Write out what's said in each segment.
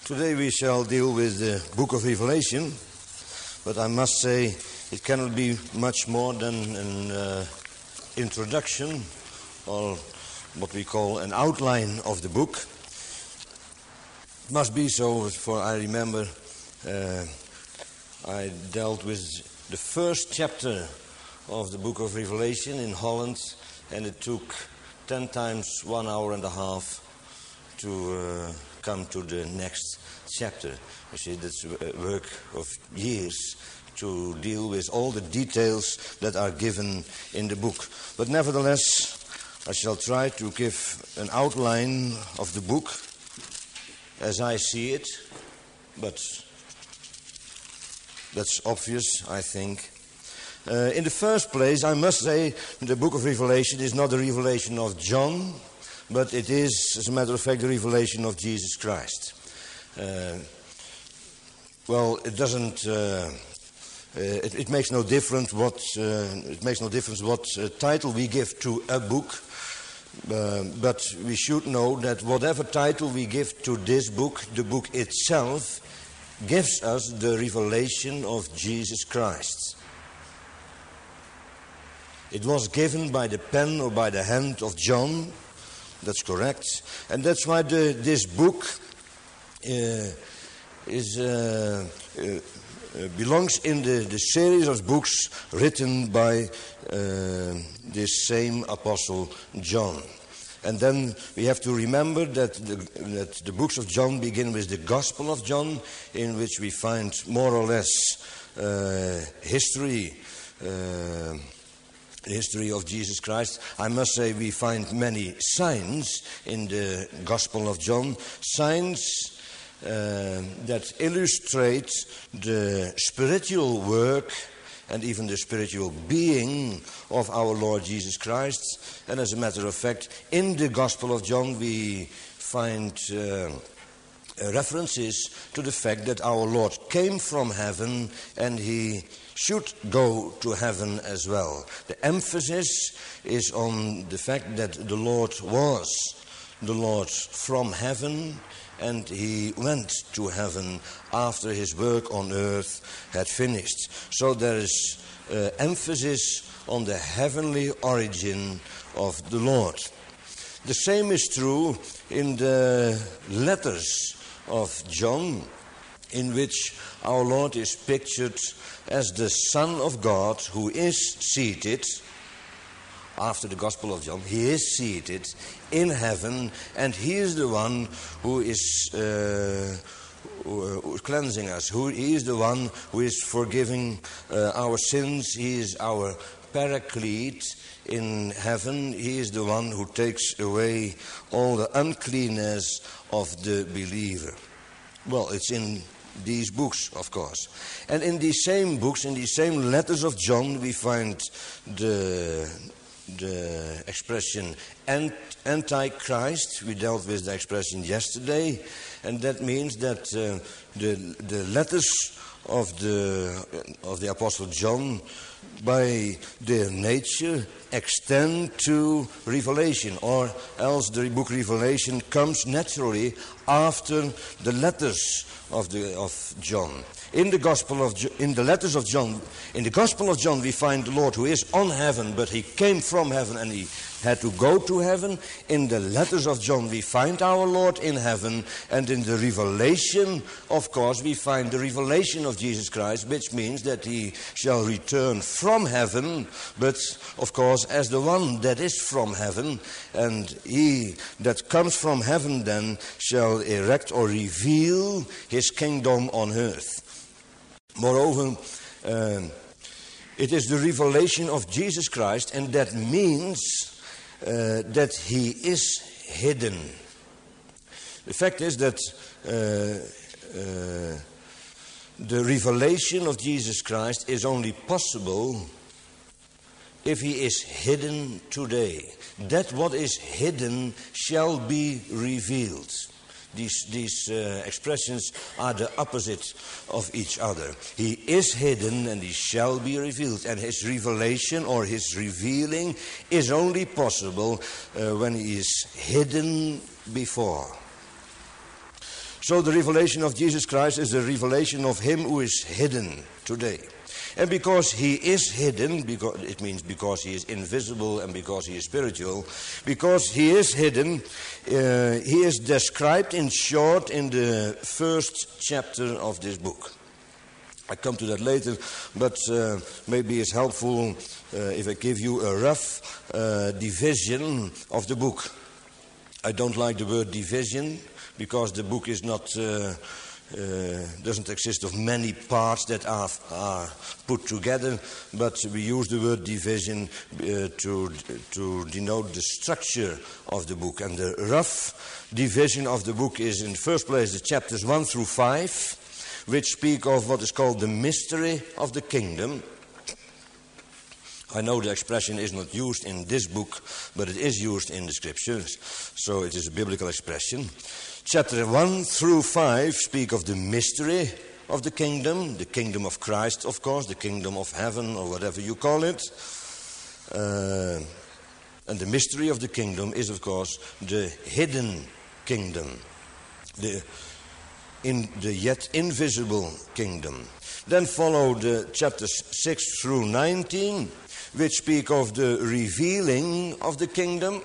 Today we shall deal with the book of Revelation, but I must say it cannot be much more than an introduction, or what we call an outline of the book. It must be so, for I remember I dealt with the first chapter of the book of Revelation in Holland, and it took 10 times 1 hour and a half to come to the next chapter. You see, that's a work of years to deal with all the details that are given in the book. But nevertheless, I shall try to give an outline of the book as I see it, but that's obvious, I think. In the first place, I must say the book of Revelation is not the revelation of John, but it is, as a matter of fact, the revelation of Jesus Christ. It doesn't. It makes no difference what title we give to a book, but we should know that whatever title we give to this book, the book itself gives us the revelation of Jesus Christ. It was given by the pen or by the hand of John. That's correct. And that's why this book belongs in the series of books written by this same Apostle John. And then we have to remember that the books of John begin with the Gospel of John, in which we find more or less history of Jesus Christ. I must say we find many signs in the Gospel of John, signs that illustrate the spiritual work and even the spiritual being of our Lord Jesus Christ. And as a matter of fact, in the Gospel of John we find references to the fact that our Lord came from heaven and he should go to heaven as well. The emphasis is on the fact that the Lord was the Lord from heaven, and he went to heaven after his work on earth had finished. So there is emphasis on the heavenly origin of the Lord. The same is true in the letters of John, in which our Lord is pictured as the Son of God who is seated, after the Gospel of John, he is seated in heaven, and he is the one who is cleansing us. He is the one who is forgiving our sins. He is our paraclete in heaven. He is the one who takes away all the uncleanness of the believer. Well, it's in these books, of course. And in these same books, in these same letters of John, we find the expression Antichrist. We dealt with the expression yesterday, and that means that the letters of the Apostle John, by their nature, extend to Revelation, or else the book Revelation comes naturally after the letters of John. In the Gospel of in the letters of John, in the Gospel of John, we find the Lord who is on heaven, but he came from heaven and he had to go to heaven. In the letters of John, we find our Lord in heaven, and in the Revelation, of course, we find the revelation of Jesus Christ, which means that he shall return from heaven, but of course as the one that is from heaven, and he that comes from heaven then shall erect or reveal his kingdom on earth. Moreover, it is the revelation of Jesus Christ, and that means that he is hidden. The fact is that the revelation of Jesus Christ is only possible if he is hidden today. That what is hidden shall be revealed. These expressions are the opposite of each other. He is hidden and he shall be revealed. And his revelation or his revealing is only possible when he is hidden before. So the revelation of Jesus Christ is the revelation of him who is hidden today. And because he is hidden, because he is invisible and because he is spiritual, because he is hidden, he is described in short in the first chapter of this book. I come to that later, but maybe it's helpful if I give you a rough division of the book. I don't like the word division because the book is not doesn't exist of many parts that are put together, but we use the word division to denote the structure of the book. And the rough division of the book is, in the first place, the chapters 1 through 5, which speak of what is called the mystery of the kingdom. I know the expression is not used in this book, but it is used in the scriptures, so it is a biblical expression. Chapter 1 through 5 speak of the mystery of the kingdom of Christ, of course, the kingdom of heaven, or whatever you call it. And the mystery of the kingdom is, of course, the hidden kingdom, the yet invisible kingdom. Then follow the chapters 6 through 19, which speak of the revealing of the kingdom.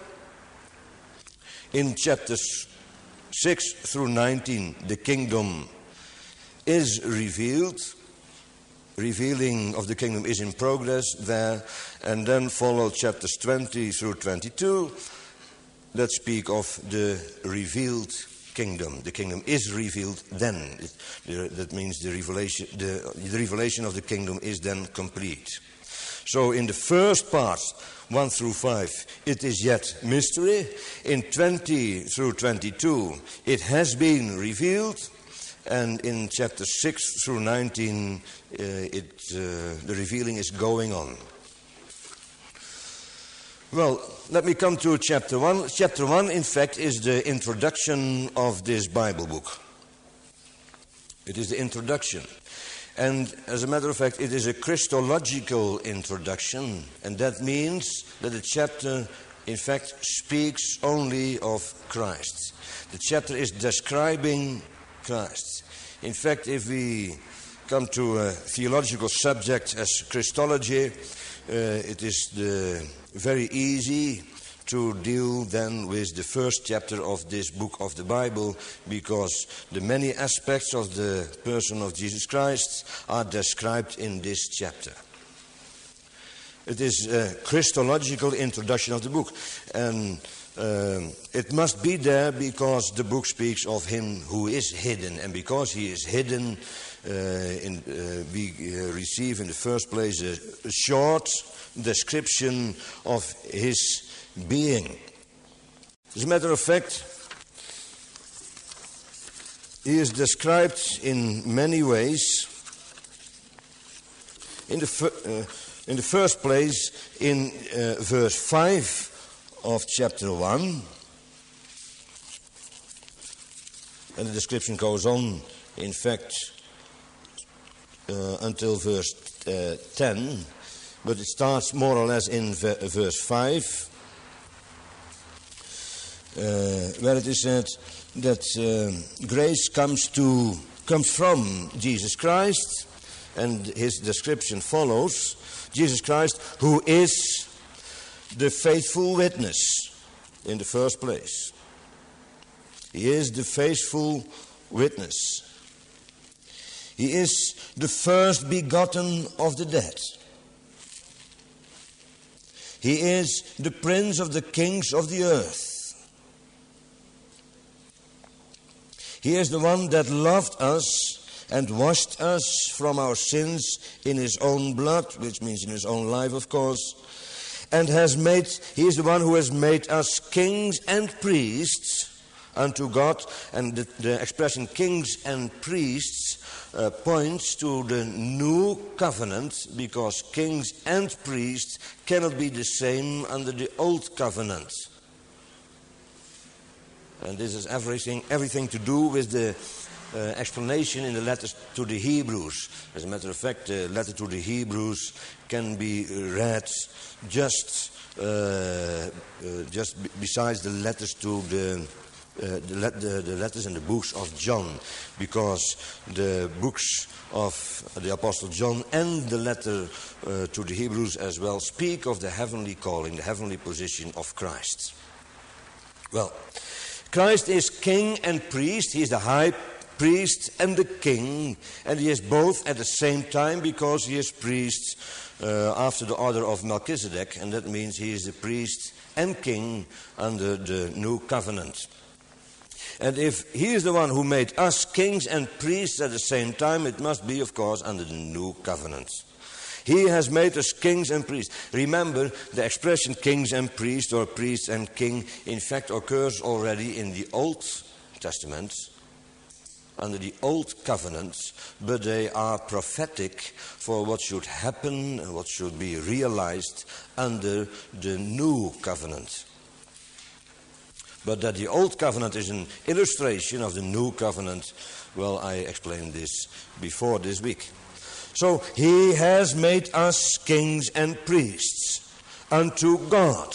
In chapters 6 through 19, the kingdom is revealed. Revealing of the kingdom is in progress there. And then follow chapters 20 through 22 that speak of the revealed kingdom. The kingdom is revealed then. That means the revelation of the kingdom is then complete. So in the first part, 1 through 5, it is yet mystery. In 20 through 22, it has been revealed. And in chapter 6 through 19, the revealing is going on. Well, let me come to chapter 1. Chapter 1, in fact, is the introduction of this Bible book. It is the introduction. And as a matter of fact, it is a Christological introduction. And that means that the chapter, in fact, speaks only of Christ. The chapter is describing Christ. In fact, if we come to a theological subject as Christology, it is very easy to deal then with the first chapter of this book of the Bible, because the many aspects of the person of Jesus Christ are described in this chapter. It is a Christological introduction of the book, and it must be there because the book speaks of him who is hidden, and because he is hidden, we receive in the first place a short description of his being. As a matter of fact, he is described in many ways. In the first place, in verse 5 of chapter 1, and the description goes on, in fact, until verse 10, but it starts more or less in verse 5, where it is said that grace comes from Jesus Christ, and his description follows. Jesus Christ, who is the faithful witness in the first place. He is the faithful witness. He is the first begotten of the dead. He is the prince of the kings of the earth. He is the one that loved us and washed us from our sins in his own blood, which means in his own life, of course, and he is the one who has made us kings and priests unto God. And the expression kings and priests points to the new covenant, because kings and priests cannot be the same under the old covenant. And this is everything to do with the explanation in the letters to the Hebrews. As a matter of fact, the letter to the Hebrews can be read just besides the letters to the the letters and the books of John, because the books of the Apostle John and the letter to the Hebrews as well speak of the heavenly calling, the heavenly position of Christ. Well, Christ is king and priest. He is the high priest and the king, and he is both at the same time, because he is priest after the order of Melchizedek, and that means he is the priest and king under the new covenant. And if he is the one who made us kings and priests at the same time, it must be, of course, under the new covenant. He has made us kings and priests. Remember, the expression kings and priests or priest and king, in fact, occurs already in the Old Testament, under the Old Covenant, but they are prophetic for what should happen and what should be realized under the New Covenant. But that the Old Covenant is an illustration of the New Covenant, well, I explained this before this week. So, he has made us kings and priests unto God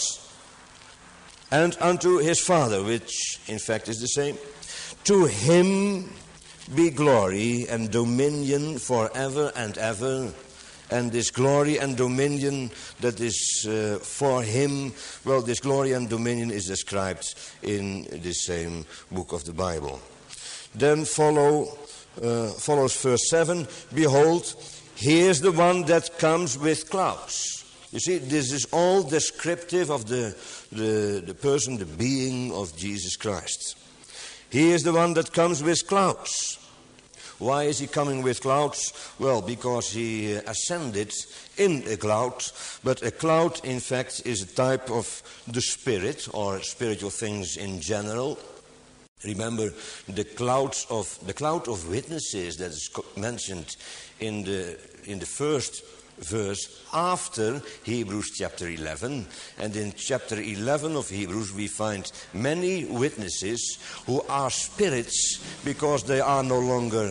and unto his Father, which in fact is the same. To him be glory and dominion forever and ever. And this glory and dominion that is for him, well, this glory and dominion is described in the same book of the Bible. Then follows verse 7. Behold, here's the one that comes with clouds. You see, this is all descriptive of the person, the being of Jesus Christ. He is the one that comes with clouds. Why is he coming with clouds? Well, because he ascended in a cloud. But a cloud, in fact, is a type of the Spirit or spiritual things in general. Remember, the cloud of witnesses that is mentioned in the first verse after Hebrews chapter 11. And in chapter 11 of Hebrews we find many witnesses who are spirits, because they are no longer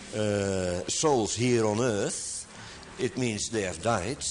souls here on earth. It means they have died.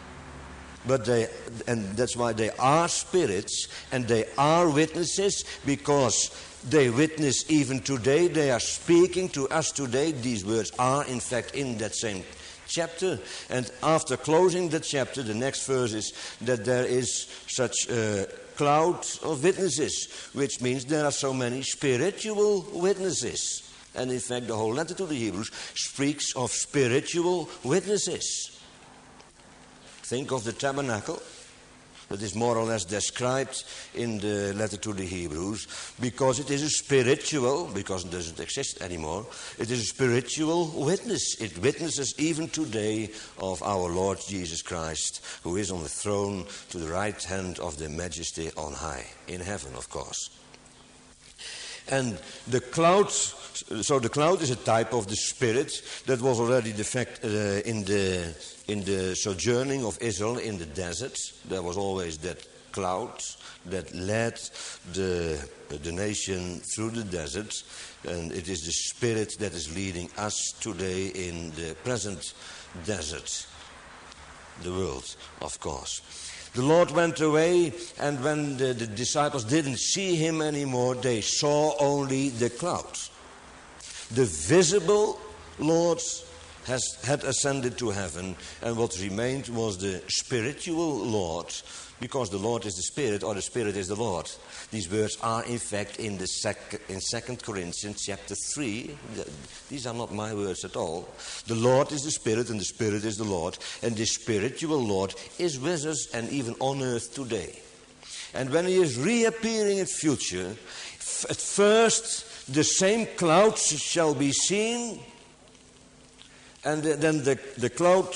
And that's why they are spirits and they are witnesses, because they witness even today. They are speaking to us today. These words are in fact in that same chapter. And after closing the chapter, the next verse is that there is such a cloud of witnesses, which means there are so many spiritual witnesses. And in fact, the whole letter to the Hebrews speaks of spiritual witnesses. Think of the tabernacle that is more or less described in the letter to the Hebrews, because it is a spiritual, because it doesn't exist anymore, it is a spiritual witness. It witnesses even today of our Lord Jesus Christ, who is on the throne to the right hand of the Majesty on high, in heaven, of course. And the cloud, so the cloud is a type of the Spirit that was already the fact in the sojourning of Israel in the desert. There was always that cloud that led the nation through the desert, and it is the Spirit that is leading us today in the present desert, the world, of course. The Lord went away, and when the disciples didn't see him anymore, they saw only the cloud. The visible Lord had ascended to heaven, and what remained was the spiritual Lord, because the Lord is the Spirit, or the Spirit is the Lord. These words are in fact in 2 Corinthians chapter 3. These are not my words at all. The Lord is the Spirit, and the Spirit is the Lord, and the spiritual Lord is with us and even on earth today. And when he is reappearing in future, at first the same clouds shall be seen, and then the cloud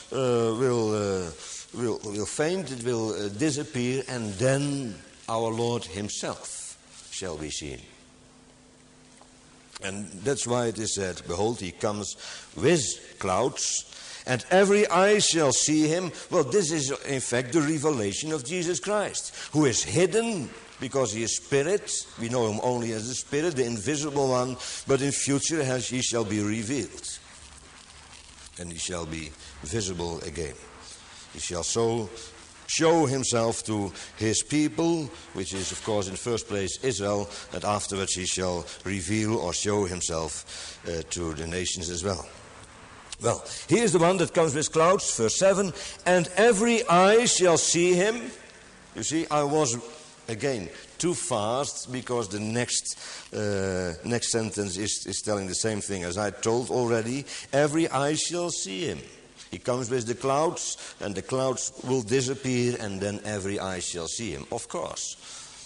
will faint, it will disappear, and then our Lord himself shall be seen. And that's why it is said, behold, he comes with clouds, and every eye shall see him. Well, this is in fact the revelation of Jesus Christ, who is hidden because he is Spirit. We know him only as the Spirit, the invisible one, but in future he shall be revealed, and he shall be visible again. He shall so show himself to his people, which is, of course, in the first place Israel, and afterwards he shall reveal or show himself to the nations as well. Well, here's the one that comes with clouds, verse 7, and every eye shall see him. You see, I was, again, too fast, because the next sentence is telling the same thing as I told already. Every eye shall see him. He comes with the clouds, and the clouds will disappear, and then every eye shall see him, of course.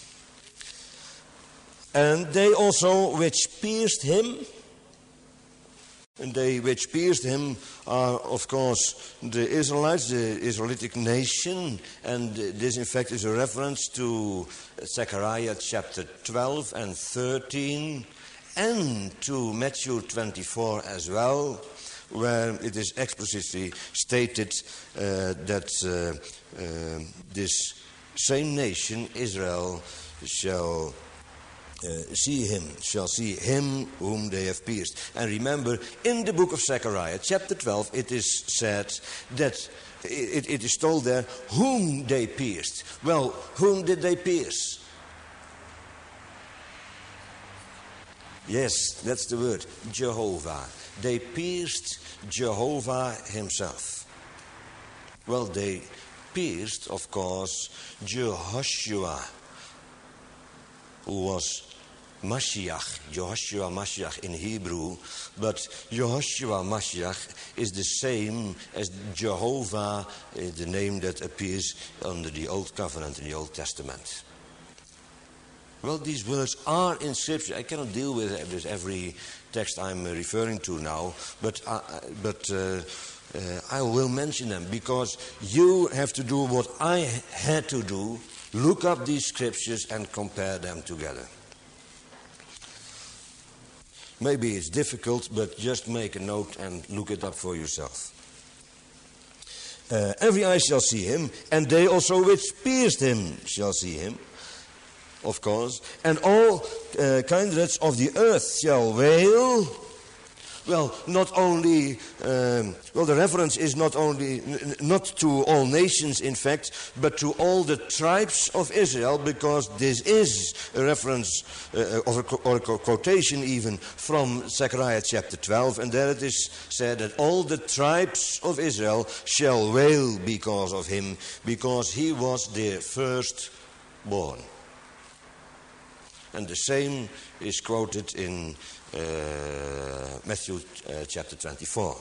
And they also which pierced him, and they which pierced him are, of course, the Israelites, the Israelitic nation. And this, in fact, is a reference to Zechariah chapter 12 and 13, and to Matthew 24 as well, where it is explicitly stated that this same nation, Israel, shall see him whom they have pierced. And remember, in the book of Zechariah, chapter 12, it is said that it is told there whom they pierced. Well, whom did they pierce? Yes, that's the word, Jehovah. They pierced Jehovah himself. Well, they pierced, of course, Jehoshua, who was Mashiach, Jehoshua Mashiach in Hebrew, but Jehoshua Mashiach is the same as Jehovah, the name that appears under the Old Covenant in the Old Testament. Well, these words are in Scripture. I cannot deal with every text I'm referring to now, but I will mention them, because you have to do what I had to do. Look up these scriptures and compare them together. Maybe it's difficult, but just make a note and look it up for yourself. Every eye shall see him, and they also which pierced him shall see him, of course. And all kindreds of the earth shall wail. Well, not only, the reference is not to all nations, in fact, but to all the tribes of Israel, because this is a reference or a quotation even from Zechariah chapter 12, and there it is said that all the tribes of Israel shall wail because of him, because he was their firstborn. And the same is quoted in Matthew chapter 24.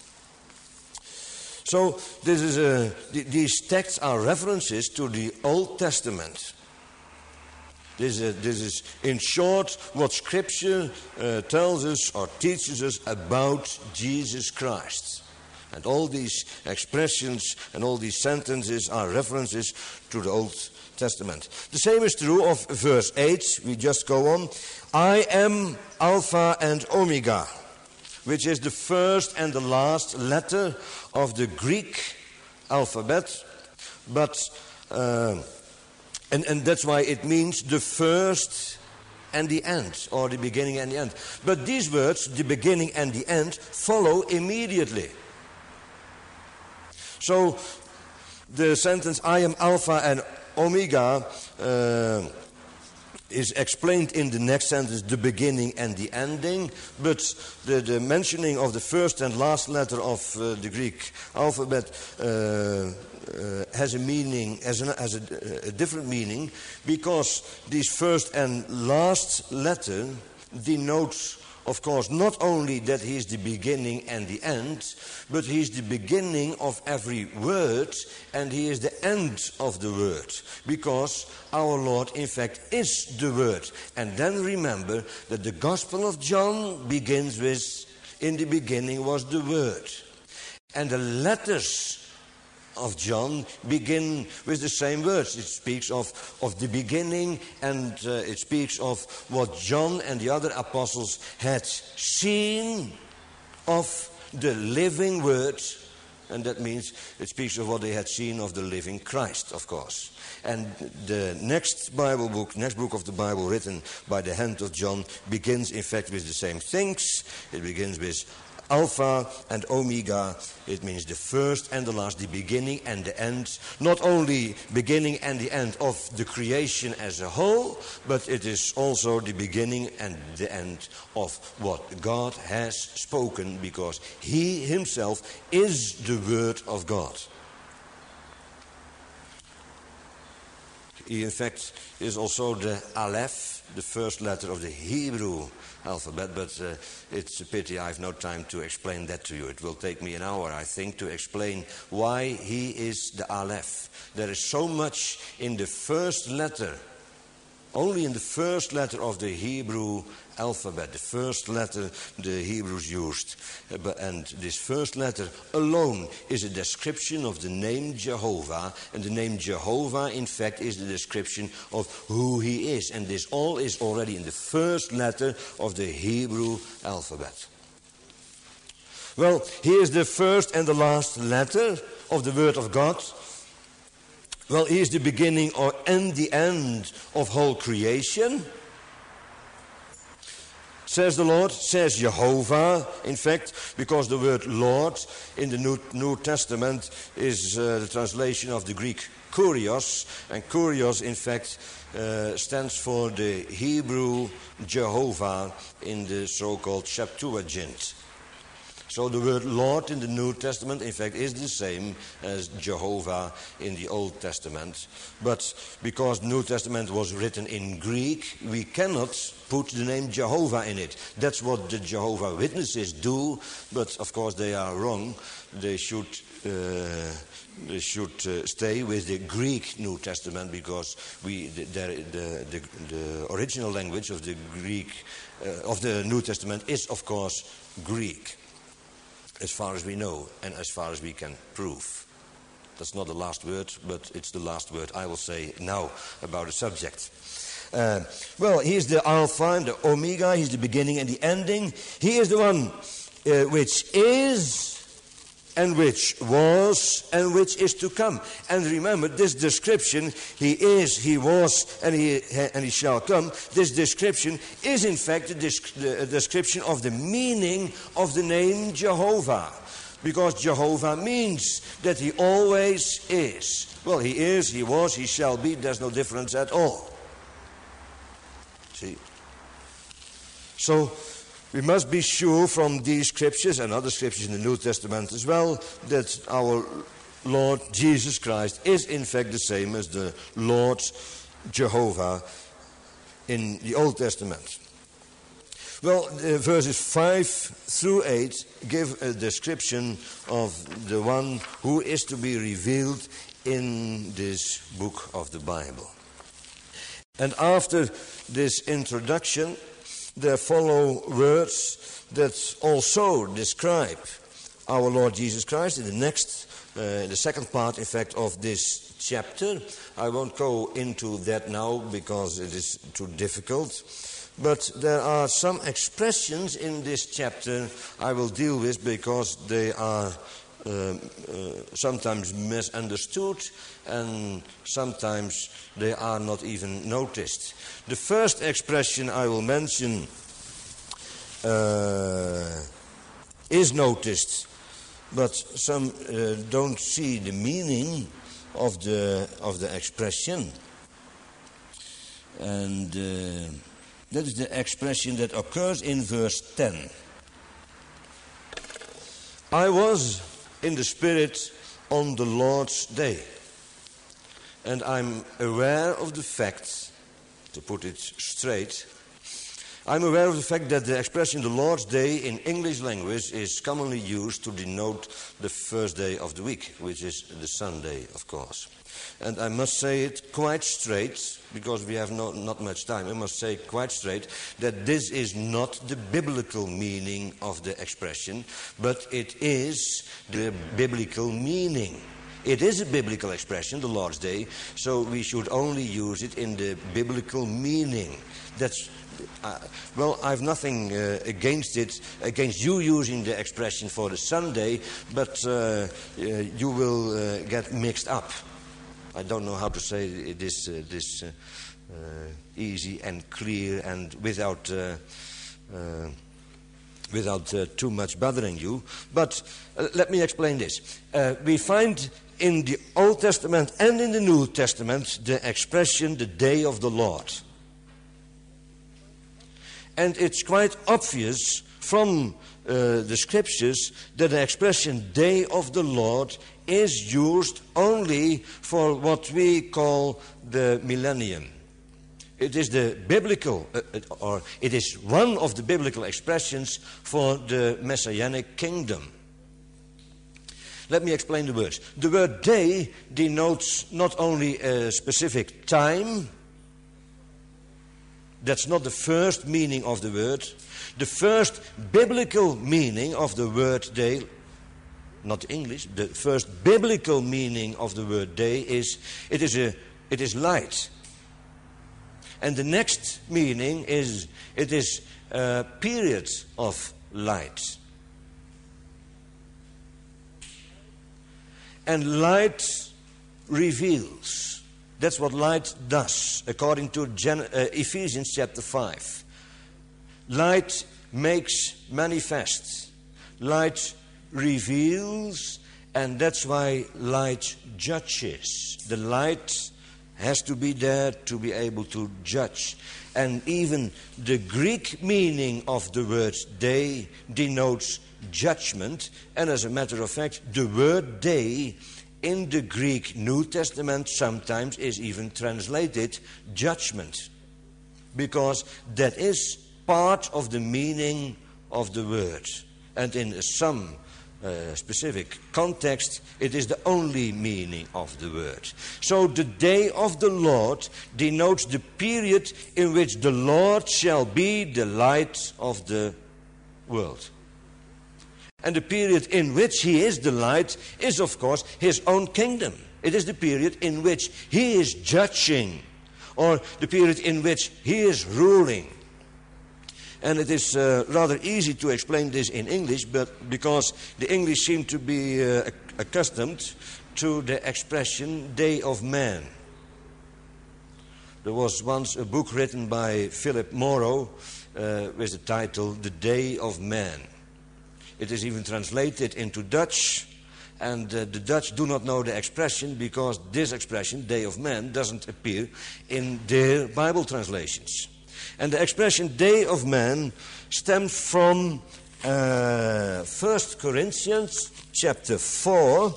So this is these texts are references to the Old Testament. This is in short what Scripture tells us or teaches us about Jesus Christ. And all these expressions and all these sentences are references to the Old Testament. The same is true of verse 8. We just go on. I am Alpha and Omega, which is the first and the last letter of the Greek alphabet. But and that's why it means the first and the end, or the beginning and the end. But these words, the beginning and the end, follow immediately. So the sentence I am Alpha and Omega is explained in the next sentence, the beginning and the ending, but the mentioning of the first and last letter of the Greek alphabet has a meaning, has a different meaning, because this first and last letter denotes, of course, not only that he is the beginning and the end, but he is the beginning of every word, and he is the end of the word, because our Lord, in fact, is the word. And then remember that the Gospel of John begins with, in the beginning was the word. And the letters of John begin with the same words. It speaks of the beginning, and it speaks of what John and the other apostles had seen of the living word, and that means it speaks of what they had seen of the living Christ, of course. And the next book of the Bible written by the hand of John begins in fact with the same things. It begins with Alpha and Omega, it means the first and the last, the beginning and the end. Not only beginning and the end of the creation as a whole, but it is also the beginning and the end of what God has spoken, because he himself is the Word of God. He, in fact, is also the Aleph, the first letter of the Hebrew alphabet, but it's a pity I have no time to explain that to you. It will take me an hour, I think, to explain why he is the Aleph. There is so much in the first letter, only in the first letter of the Hebrew alphabet, the first letter the Hebrews used. And this first letter alone is a description of the name Jehovah, and the name Jehovah, in fact, is the description of who he is. And this all is already in the first letter of the Hebrew alphabet. Well, here's the first and the last letter of the Word of God. Well, he is the beginning and the end of whole creation. Says the Lord, says Jehovah, in fact, because the word Lord in the New Testament is the translation of the Greek kurios. And kurios, in fact, stands for the Hebrew Jehovah in the so-called Septuagint. So the word Lord in the New Testament, in fact, is the same as Jehovah in the Old Testament. But because the New Testament was written in Greek, we cannot put the name Jehovah in it. That's what the Jehovah Witnesses do, but of course they are wrong. They should stay with the Greek New Testament, because the original language of the Greek of the New Testament is, of course, Greek. As far as we know and as far as we can prove. That's not the last word, but it's the last word I will say now about the subject. Well, he is the Alpha and the Omega. He's the beginning and the ending. He is the one which is and which was and which is to come. And remember, this description, he is, he was, and he shall come, this description is in fact the description of the meaning of the name Jehovah. Because Jehovah means that he always is. Well, he is, he was, he shall be, there's no difference at all. See? So, we must be sure from these scriptures and other scriptures in the New Testament as well that our Lord Jesus Christ is in fact the same as the Lord Jehovah in the Old Testament. Well, verses 5 through 8 give a description of the one who is to be revealed in this book of the Bible. And after this introduction, there follow words that also describe our Lord Jesus Christ in the second part, in fact, of this chapter. I won't go into that now because it is too difficult. But there are some expressions in this chapter I will deal with because they are sometimes misunderstood and sometimes they are not even noticed. The first expression I will mention is noticed, but some don't see the meaning of the expression. And that is the expression that occurs in verse 10. I was in the Spirit on the Lord's day. And I'm aware of the fact, to put it straight, I'm aware of the fact that the expression the Lord's Day in English language is commonly used to denote the first day of the week, which is the Sunday, of course. And I must say it quite straight, because we have not much time, I must say quite straight that this is not the biblical meaning of the expression, but it is the biblical meaning. It is a biblical expression, the Lord's Day, so we should only use it in the biblical meaning. That's well, I have nothing against you using the expression for the Sunday, but you will get mixed up. I don't know how to say this easy and clear and without without too much bothering you. But let me explain this. We find in the Old Testament and in the New Testament the expression, the day of the Lord. And it's quite obvious from the scriptures that the expression day of the Lord is used only for what we call the millennium. It is the biblical, or it is one of the biblical expressions for the Messianic kingdom. Let me explain the words. The word day denotes not only a specific time. That's not the first meaning of the word. The first biblical meaning of the word day, not English, the first biblical meaning of the word day is it is light. And the next meaning is it is a period of light. And light reveals. That's what light does, according to Ephesians chapter 5. Light makes manifest. Light reveals, and that's why light judges. The light has to be there to be able to judge. And even the Greek meaning of the word day denotes judgment. And as a matter of fact, the word day in the Greek New Testament sometimes is even translated judgment, because that is part of the meaning of the word. And in some specific context, it is the only meaning of the word. So the day of the Lord denotes the period in which the Lord shall be the light of the world. And the period in which he is the light is, of course, his own kingdom. It is the period in which he is judging, or the period in which he is ruling. And it is rather easy to explain this in English, but because the English seem to be accustomed to the expression day of man. There was once a book written by Philip Morrow with the title The Day of Man. It is even translated into Dutch, and the Dutch do not know the expression because this expression, Day of Man, doesn't appear in their Bible translations. And the expression Day of Man stems from 1 Corinthians chapter 4.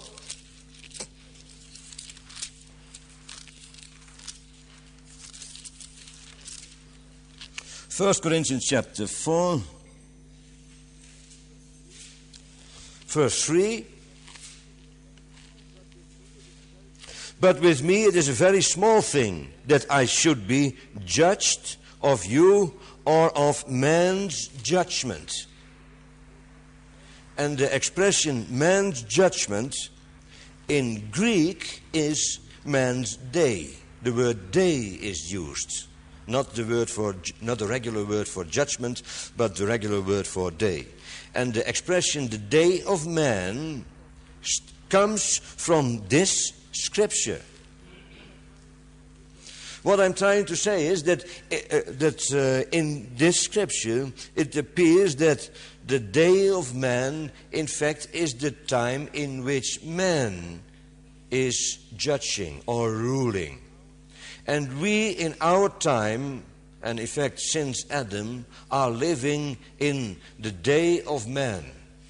First Corinthians chapter 4, verse 3. But with me it is a very small thing that I should be judged of you or of man's judgment. And the expression man's judgment in Greek is man's day. The word day is used. Not the regular word for judgment, but the regular word for day. And the expression the day of man comes from this scripture. What I'm trying to say is that in this scripture it appears that the day of man, in fact, is the time in which man is judging or ruling. And we in our time, and in fact since Adam, are living in the day of man.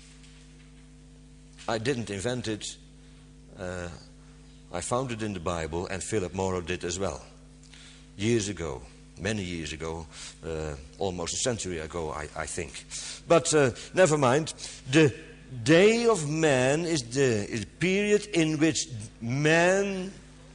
I didn't invent it. I found it in the Bible, and Philip Morrow did as well. Years ago, many years ago, almost a century ago, I think. But never mind. The day of man is the period in which man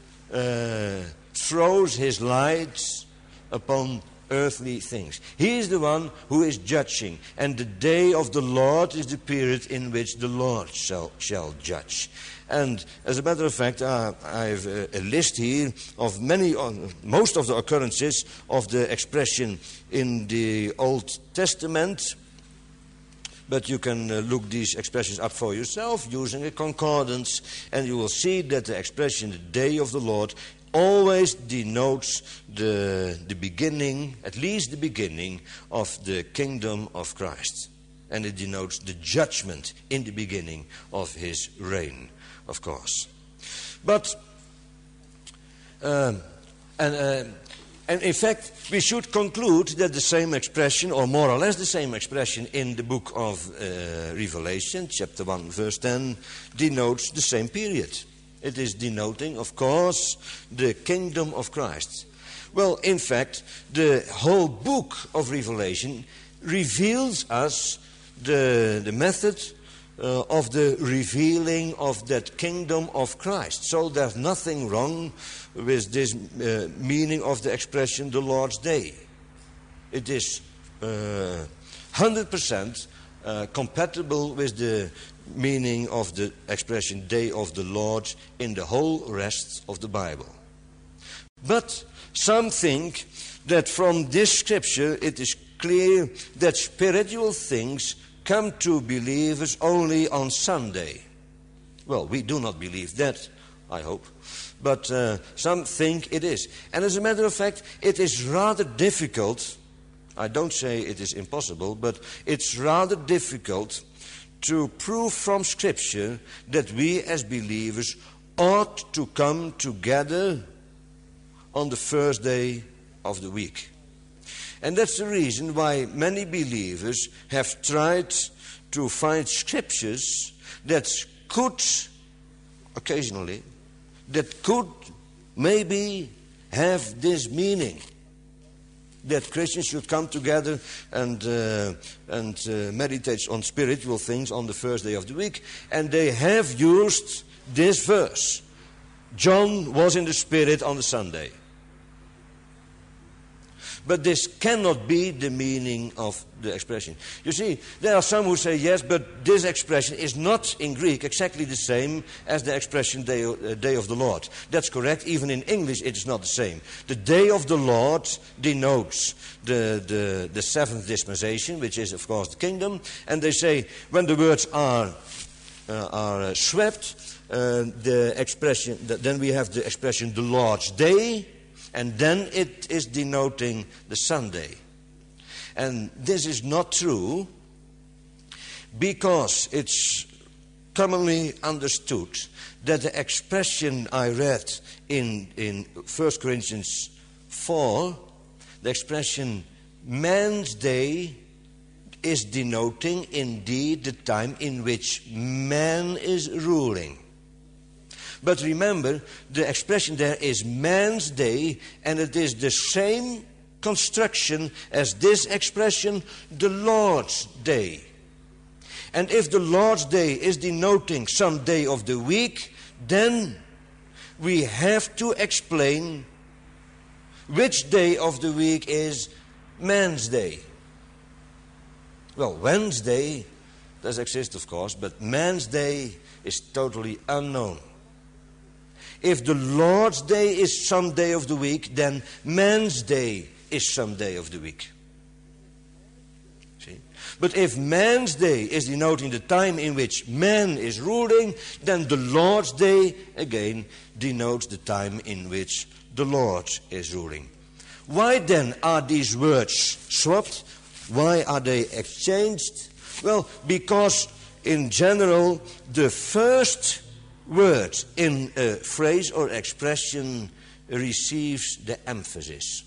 throws his lights upon earthly things. He is the one who is judging, and the day of the Lord is the period in which the Lord shall judge. And as a matter of fact, I have a list here of most of the occurrences of the expression in the Old Testament. But you can look these expressions up for yourself using a concordance, and you will see that the expression the day of the Lord always denotes the beginning, at least the beginning, of the kingdom of Christ. And it denotes the judgment in the beginning of his reign, of course. But, and in fact, we should conclude that the same expression, or more or less the same expression in the book of Revelation, chapter 1, verse 10, denotes the same period. It is denoting, of course, the kingdom of Christ. Well, in fact, the whole book of Revelation reveals us the method of the revealing of that kingdom of Christ. So there's nothing wrong with this meaning of the expression the Lord's Day. It is 100% compatible with the meaning of the expression Day of the Lord in the whole rest of the Bible. But some think that from this scripture it is clear that spiritual things come to believers only on Sunday. Well, we do not believe that, I hope. But some think it is. And as a matter of fact, it is rather difficult. I don't say it is impossible, but it's rather difficult to prove from Scripture that we as believers ought to come together on the first day of the week. And that's the reason why many believers have tried to find scriptures that could, occasionally, that could maybe have this meaning. That Christians should come together and meditate on spiritual things on the first day of the week. And they have used this verse. John was in the Spirit on the Sunday. But this cannot be the meaning of the expression. You see, there are some who say, yes, but this expression is not in Greek exactly the same as the expression day of the Lord. That's correct. Even in English, it is not the same. The day of the Lord denotes the seventh dispensation, which is, of course, the kingdom. And they say, when the words are swept, the expression, then we have the expression the Lord's day. And then it is denoting the Sunday. And this is not true because it's commonly understood that the expression I read in 1 Corinthians 4, the expression man's day, is denoting indeed the time in which man is ruling. But remember, the expression there is man's day, and it is the same construction as this expression, the Lord's day. And if the Lord's day is denoting some day of the week, then we have to explain which day of the week is man's day. Well, Wednesday does exist, of course, but man's day is totally unknown. If the Lord's day is some day of the week, then man's day is some day of the week. See? But if man's day is denoting the time in which man is ruling, then the Lord's day, again, denotes the time in which the Lord is ruling. Why then are these words swapped? Why are they exchanged? Well, because in general, the first word in a phrase or expression receives the emphasis.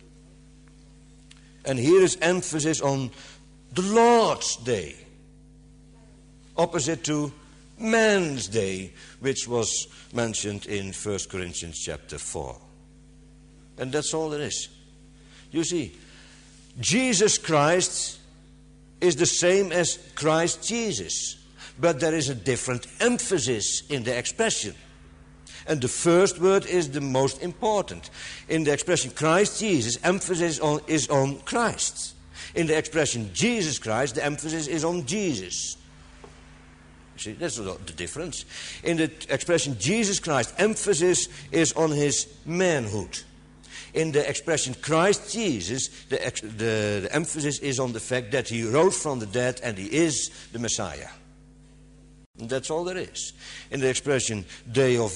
And here is emphasis on the Lord's day, opposite to man's day, which was mentioned in 1 Corinthians chapter 4. And that's all there is. You see, Jesus Christ is the same as Christ Jesus. But there is a different emphasis in the expression. And the first word is the most important. In the expression Christ Jesus, emphasis is on Christ. In the expression Jesus Christ, the emphasis is on Jesus. See, that's the difference. In the expression Jesus Christ, emphasis is on his manhood. In the expression Christ Jesus, the emphasis is on the fact that he rose from the dead and he is the Messiah. And that's all there is. In the expression day of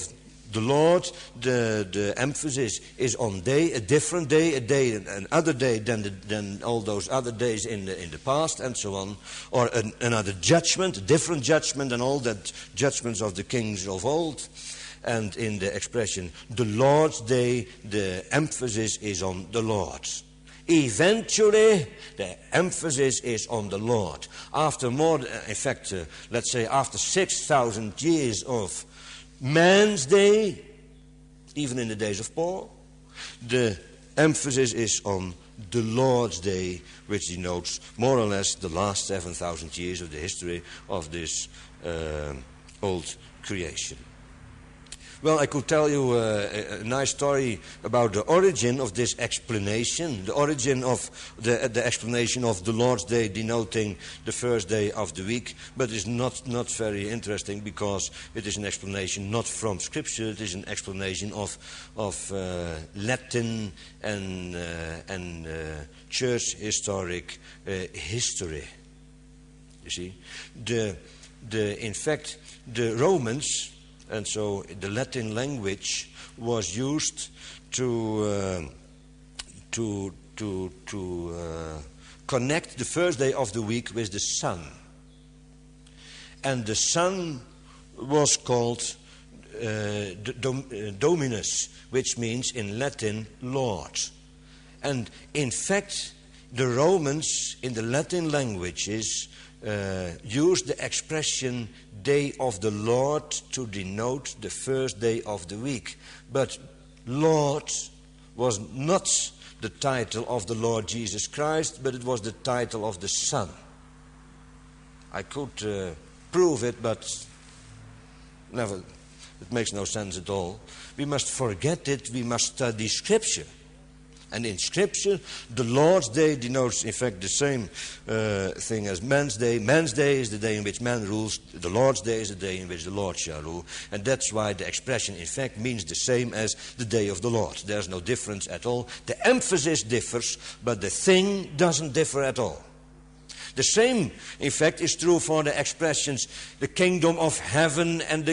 the Lord, the emphasis is on day, a different day, another day than all those other days in the past, and so on, or another judgment, a different judgment than all that judgments of the kings of old. And in the expression, the Lord's day, the emphasis is on the Lord. Eventually, the emphasis is on the Lord. After let's say after 6,000 years of man's day, even in the days of Paul, the emphasis is on the Lord's day, which denotes more or less the last 7,000 years of the history of this old creation. Well, I could tell you a nice story about the origin of this explanation, the origin of the explanation of the Lord's Day denoting the first day of the week, but it's not very interesting because it is an explanation not from Scripture, it is an explanation of Latin and church historic history. You see, in fact, the Romans. And so the Latin language was used to connect the first day of the week with the sun. And the sun was called Dominus, which means in Latin Lord. And in fact, the Romans in the Latin languages used the expression day of the Lord to denote the first day of the week. But Lord was not the title of the Lord Jesus Christ, but it was the title of the Son. I could prove it, but never. It makes no sense at all. We must forget it. We must study Scripture. And in Scripture, the Lord's Day denotes, in fact, the same thing as man's day. Man's day is the day in which man rules. The Lord's Day is the day in which the Lord shall rule. And that's why the expression, in fact, means the same as the day of the Lord. There's no difference at all. The emphasis differs, but the thing doesn't differ at all. The same, in fact, is true for the expressions, the kingdom of heaven and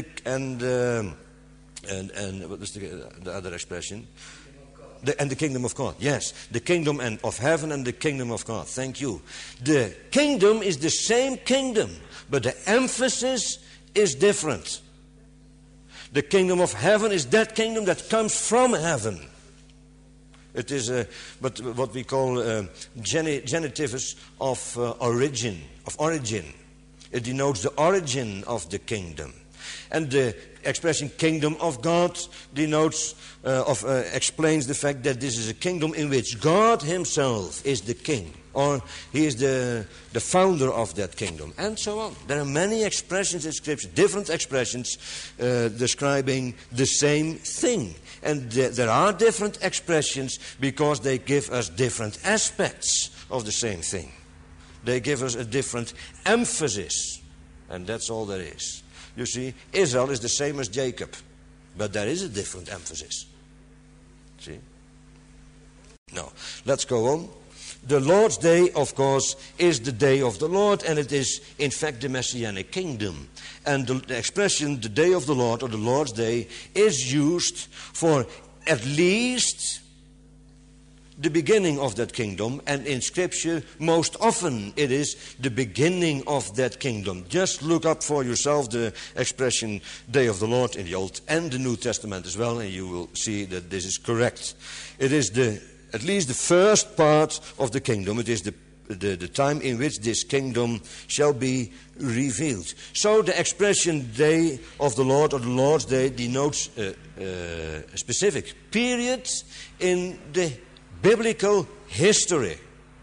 what was the other expression? And the kingdom of God. Yes, the kingdom of heaven and the kingdom of God. Thank you. The kingdom is the same kingdom, but the emphasis is different. The kingdom of heaven is that kingdom that comes from heaven. It is what we call genitivus of origin. It denotes the origin of the kingdom. And the expression kingdom of God denotes explains the fact that this is a kingdom in which God himself is the king, or he is the founder of that kingdom, and so on. There are many expressions in Scripture, different expressions describing the same thing. And there are different expressions because they give us different aspects of the same thing. They give us a different emphasis, and that's all there is. You see, Israel is the same as Jacob, but there is a different emphasis. See? Now, let's go on. The Lord's Day, of course, is the day of the Lord, and it is, in fact, the Messianic kingdom. And the expression, the day of the Lord, or the Lord's Day, is used for at least the beginning of that kingdom, and in Scripture, most often it is the beginning of that kingdom. Just look up for yourself the expression Day of the Lord in the Old and the New Testament as well, and you will see that this is correct. It is at least the first part of the kingdom. It is the time in which this kingdom shall be revealed. So the expression Day of the Lord or the Lord's Day denotes a specific period in the biblical history.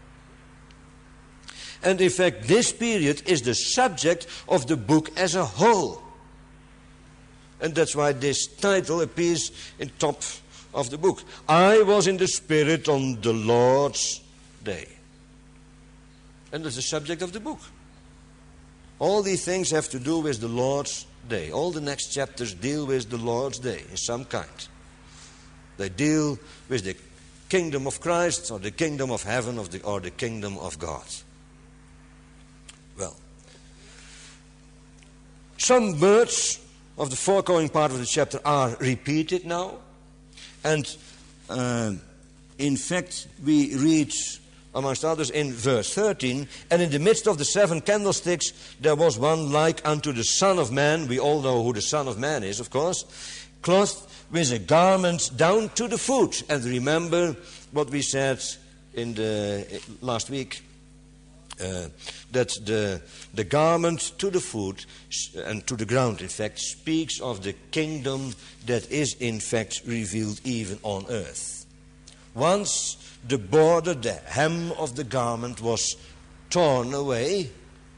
And in fact, this period is the subject of the book as a whole. And that's why this title appears in top of the book. I was in the Spirit on the Lord's Day. And that's the subject of the book. All these things have to do with the Lord's Day. All the next chapters deal with the Lord's Day in some kind. They deal with the kingdom of Christ, or the kingdom of heaven, or the kingdom of God. Well, some birds of the foregoing part of the chapter are repeated now. And in fact, we read, amongst others, in verse 13, and in the midst of the 7 candlesticks there was one like unto the Son of Man. We all know who the Son of Man is, of course, clothed with a garment down to the foot. And remember what we said in the last week, that the garment to the foot and to the ground, in fact, speaks of the kingdom that is, in fact, revealed even on earth. Once the border, the hem of the garment was torn away,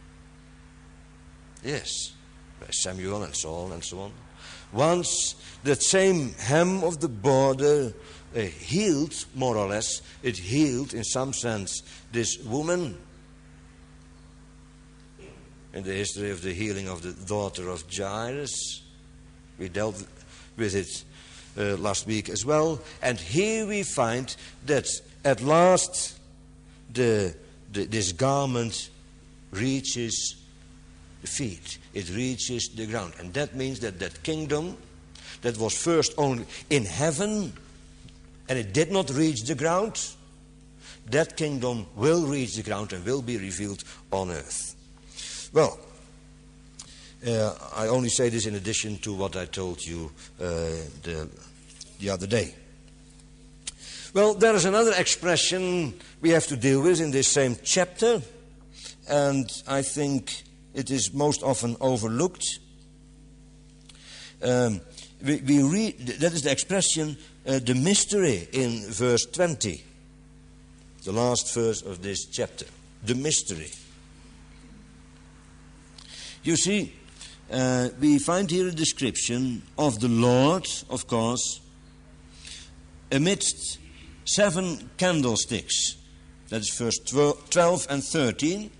yes, by Samuel and Saul and so on. Once that same hem of the border healed, more or less, it healed in some sense this woman. In the history of the healing of the daughter of Jairus, we dealt with it last week as well. And here we find that at last this garment reaches the feet. It reaches the ground. And that means that that kingdom that was first only in heaven and it did not reach the ground, that kingdom will reach the ground and will be revealed on earth. Well, I only say this in addition to what I told you the other day. Well, there is another expression we have to deal with in this same chapter, and I think it is most often overlooked. We read, that is the expression, the mystery in verse 20, the last verse of this chapter, the mystery. You see, we find here a description of the Lord, of course, amidst 7 candlesticks. That is verse 12 and 13.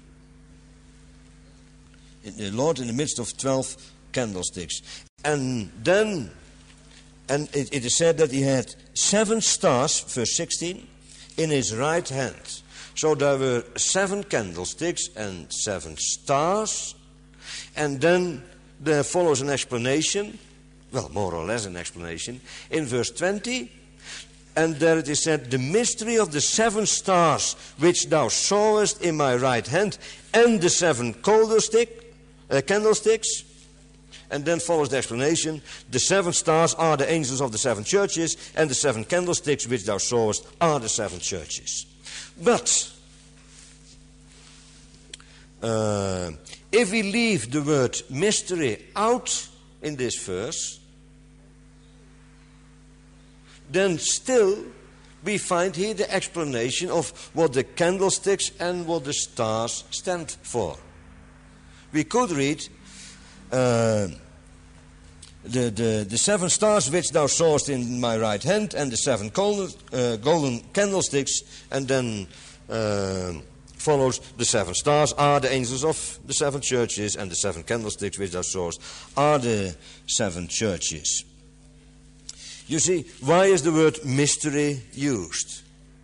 The Lord in the midst of 12 candlesticks. And then, it is said that he had 7 stars, verse 16, in his right hand. So there were 7 candlesticks and 7 stars. And then there follows an explanation, well, more or less an explanation, in verse 20. And there it is said, the mystery of the 7 stars which thou sawest in my right hand, and the 7 candlesticks. And then follows the explanation, the 7 stars are the angels of the 7 churches, and the 7 candlesticks which thou sawest are the 7 churches. But if we leave the word mystery out in this verse, then still we find here the explanation of what the candlesticks and what the stars stand for. We could read the 7 stars which thou sawest in my right hand, and the 7 golden candlesticks, and then follows the 7 stars are the angels of the 7 churches, and the 7 candlesticks which thou sawest are the 7 churches. You see, why is the word mystery used?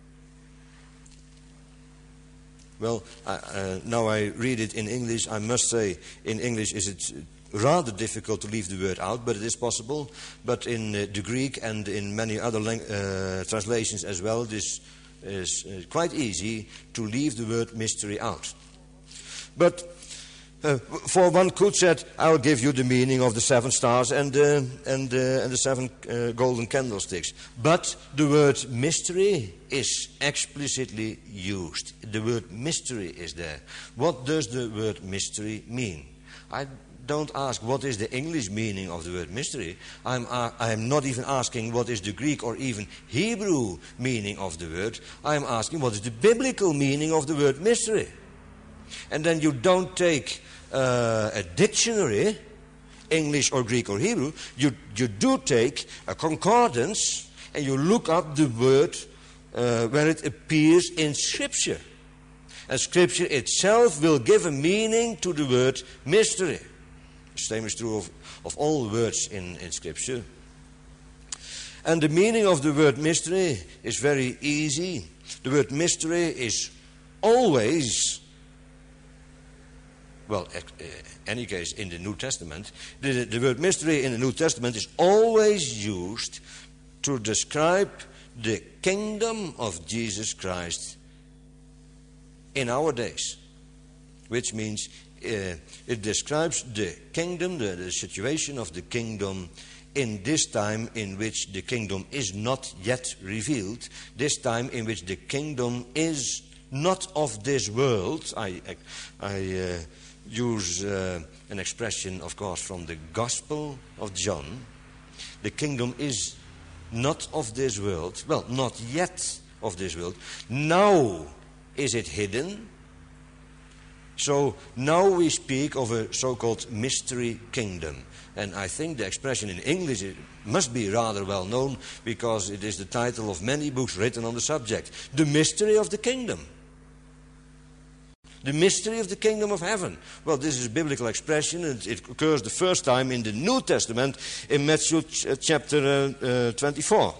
Well, now I read it in English. I must say, in English is it rather difficult to leave the word out, but it is possible. But in the Greek and in many other translations as well, this is quite easy to leave the word mystery out. But for one could say, I'll give you the meaning of the 7 stars and the 7 golden candlesticks. But the word mystery is explicitly used. The word mystery is there. What does the word mystery mean? I don't ask what is the English meaning of the word mystery. I'm not even asking what is the Greek or even Hebrew meaning of the word. I'm asking what is the biblical meaning of the word mystery. And then you don't take a dictionary, English or Greek or Hebrew. You do take a concordance and you look up the word where it appears in Scripture. And Scripture itself will give a meaning to the word mystery. The same is true of all words in Scripture. And the meaning of the word mystery is very easy. The word mystery is always well, any case, in the New Testament, the word mystery in the New Testament is always used to describe the kingdom of Jesus Christ in our days, which means it describes the kingdom, the situation of the kingdom in this time in which the kingdom is not yet revealed, this time in which the kingdom is not of this world. I use an expression, of course, from the Gospel of John. The kingdom is not of this world. Well, not yet of this world. Now is it hidden. So now we speak of a so-called mystery kingdom. And I think the expression in English must be rather well known, because it is the title of many books written on the subject. The mystery of the kingdom. The mystery of the kingdom of heaven. Well, this is a biblical expression, and it occurs the first time in the New Testament in Matthew chapter 24.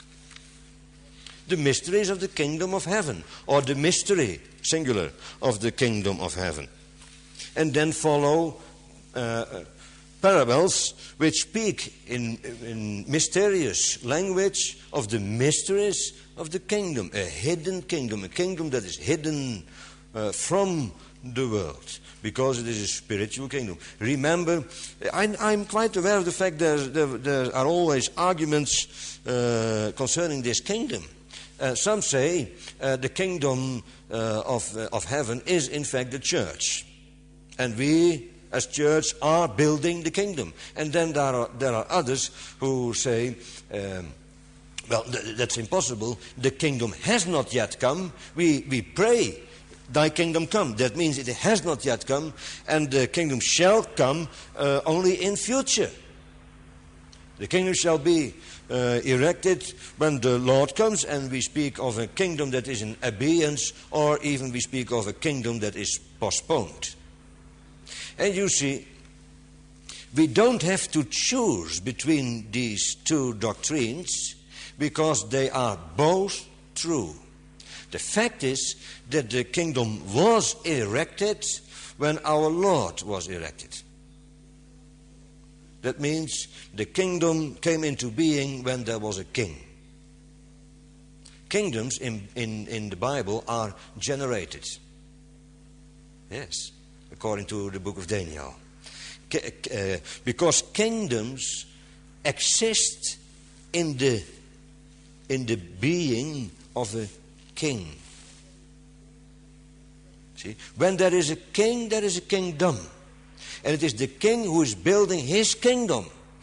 The mysteries of the kingdom of heaven, or the mystery, singular, of the kingdom of heaven. And then follow parables which speak in mysterious language of the mysteries of the kingdom, a hidden kingdom, a kingdom that is hidden from the world, because it is a spiritual kingdom. Remember, I'm quite aware of the fact there are always arguments concerning this kingdom. Some say the kingdom of heaven is in fact the church, and we as church are building the kingdom. And then there are others who say, well, that's impossible. The kingdom has not yet come. We pray, thy kingdom come. That means it has not yet come, and the kingdom shall come only in future. The kingdom shall be erected when the Lord comes, and we speak of a kingdom that is in abeyance, or even we speak of a kingdom that is postponed. And you see, we don't have to choose between these two doctrines, because they are both true. The fact is that the kingdom was erected when our Lord was erected. That means the kingdom came into being when there was a king. Kingdoms in the Bible are generated. Yes, according to the book of Daniel. Because kingdoms exist in the being of a king. See, when there is a king, there is a kingdom. And it is the king who is building his kingdom.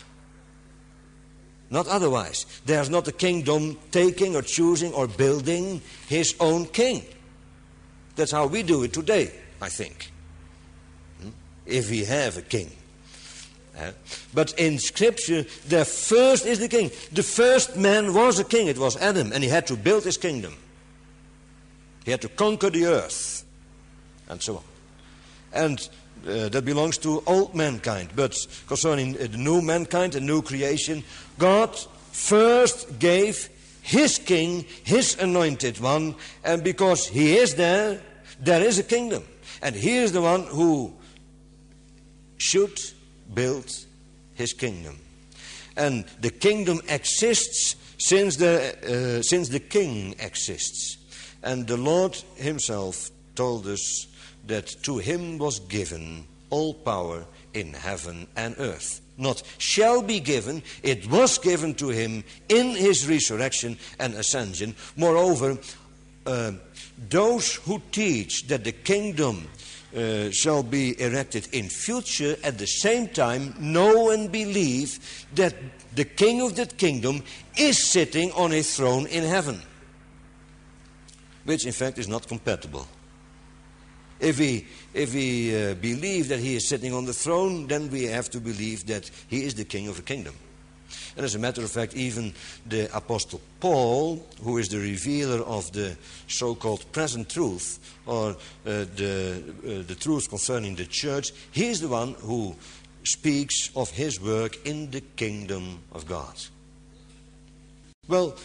Not otherwise. There's not a kingdom taking or choosing or building his own king. That's how we do it today, I think. If we have a king. But in Scripture, the first is the king. The first man was a king. It was Adam, and he had to build his kingdom. He had to conquer the earth, and so on. And that belongs to old mankind. But concerning the new mankind, the new creation, God first gave his king, his anointed one, and because he is there is a kingdom. And he is the one who should build his kingdom. And the kingdom exists since the king exists. And the Lord himself told us that to him was given all power in heaven and earth. Not shall be given, it was given to him in his resurrection and ascension. Moreover, those who teach that the kingdom shall be erected in future, at the same time know and believe that the king of that kingdom is sitting on a throne in heaven, which in fact is not compatible. If we believe that he is sitting on the throne, then we have to believe that he is the king of the kingdom. And as a matter of fact, even the Apostle Paul, who is the revealer of the so-called present truth, or the truth concerning the church, he is the one who speaks of his work in the kingdom of God. Well,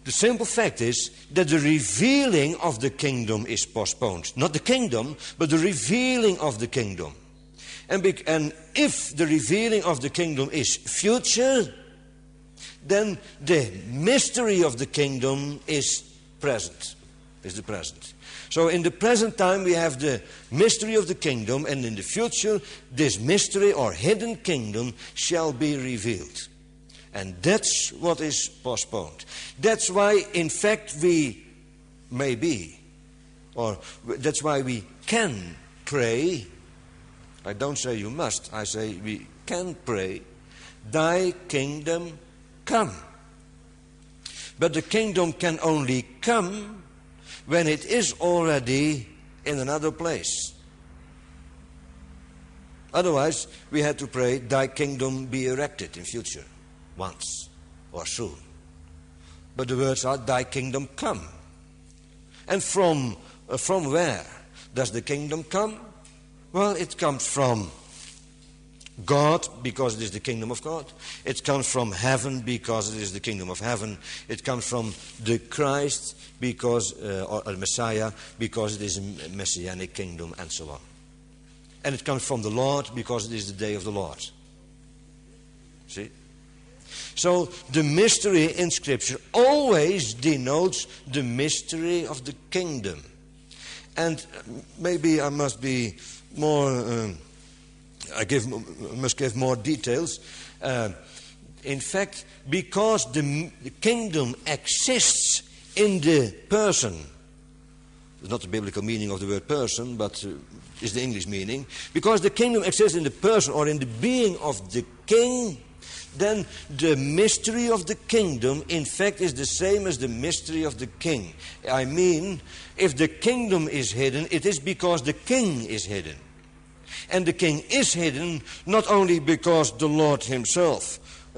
The simple fact is that the revealing of the kingdom is postponed. Not the kingdom, but the revealing of the kingdom. And if the revealing of the kingdom is future, then the mystery of the kingdom is present. Is the present. So in the present time we have the mystery of the kingdom, and in the future this mystery or hidden kingdom shall be revealed. And that's what is postponed. That's why, in fact, we may be, or that's why we can pray. I don't say you must, I say we can pray, thy kingdom come. But the kingdom can only come when it is already in another place. Otherwise, we had to pray, thy kingdom be erected in future. Once or soon. But the words are, thy kingdom come. And from where does the kingdom come? Well, it comes from God, because it is the kingdom of God. It comes from heaven, because it is the kingdom of heaven. It comes from the Christ, because or Messiah, because it is a messianic kingdom, and so on. And it comes from the Lord, because it is the day of the Lord. See? So the mystery in Scripture always denotes the mystery of the kingdom. And maybe I must be more, must give more details. In fact, because the kingdom exists in the person, it's not the biblical meaning of the word person, but is the English meaning. Because the kingdom exists in the person or in the being of the king, then the mystery of the kingdom, in fact, is the same as the mystery of the king. I mean, if the kingdom is hidden, it is because the king is hidden. And the king is hidden not only because the Lord himself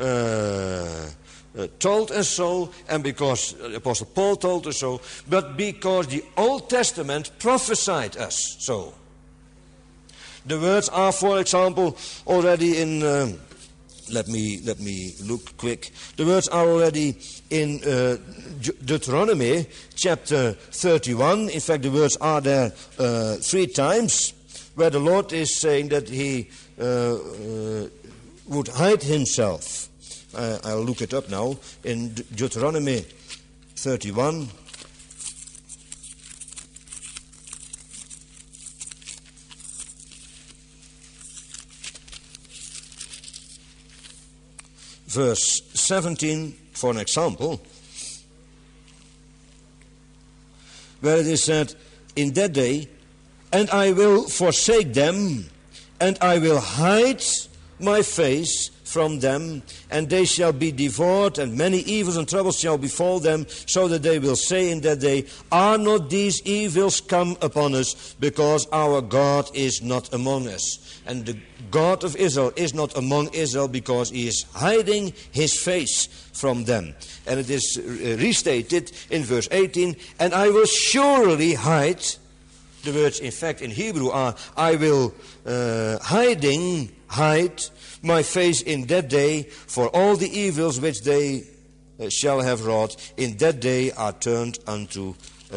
told us so, and because Apostle Paul told us so, but because the Old Testament prophesied us so. The words are, for example, already in... Let me look quick. The words are already in Deuteronomy chapter 31. In fact, the words are there 3 times, where the Lord is saying that he would hide himself. I'll look it up now. In Deuteronomy 31. Verse 17, for an example, where it is said, in that day, and I will forsake them, and I will hide my face from them, and they shall be devoured, and many evils and troubles shall befall them, so that they will say in that day, are not these evils come upon us, because our God is not among us? And the God of Israel is not among Israel, because he is hiding his face from them. And it is restated in verse 18, and I will surely hide. The words, in fact, in Hebrew are, I will hide my face in that day, for all the evils which they shall have wrought in that day are turned unto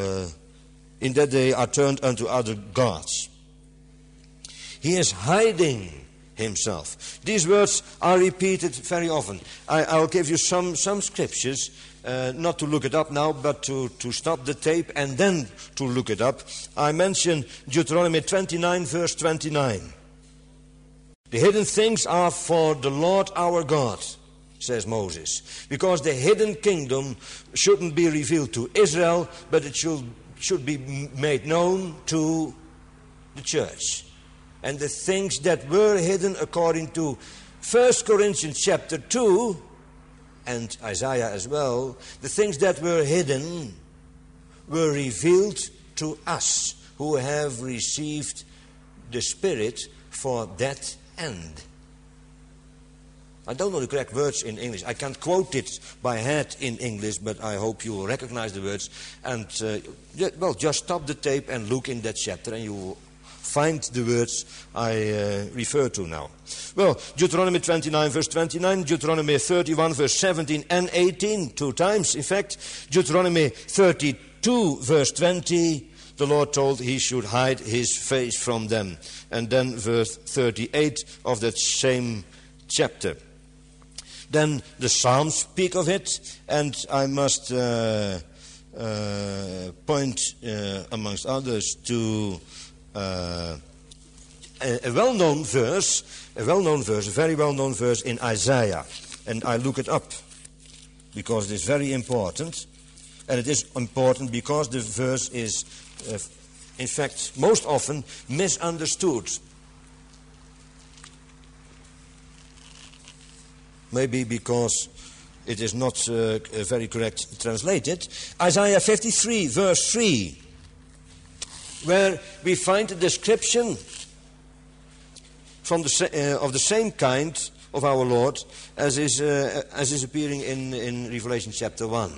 other gods. He is hiding himself. These words are repeated very often. I'll give you some scriptures, not to look it up now, but to stop the tape and then to look it up. I mentioned Deuteronomy 29, verse 29. The hidden things are for the Lord our God, says Moses. Because the hidden kingdom shouldn't be revealed to Israel, but it should be made known to the church. And the things that were hidden according to 1 Corinthians chapter 2 and Isaiah as well, the things that were hidden were revealed to us who have received the Spirit for that end. I don't know the correct words in English. I can't quote it by head in English, but I hope you will recognize the words. And, just stop the tape and look in that chapter and you will find the words I refer to now. Well, Deuteronomy 29, verse 29, Deuteronomy 31, verse 17 and 18, 2 times, in fact. Deuteronomy 32, verse 20, the Lord told he should hide his face from them. And then verse 38 of that same chapter. Then the Psalms speak of it, and I must point, amongst others, to a well-known verse, a very well-known verse in Isaiah. And I look it up because it is very important. And it is important because the verse is, in fact, most often misunderstood. Maybe because it is not very correct translated. Isaiah 53, verse 3, where we find a description from of the same kind of our Lord as is appearing in Revelation chapter 1.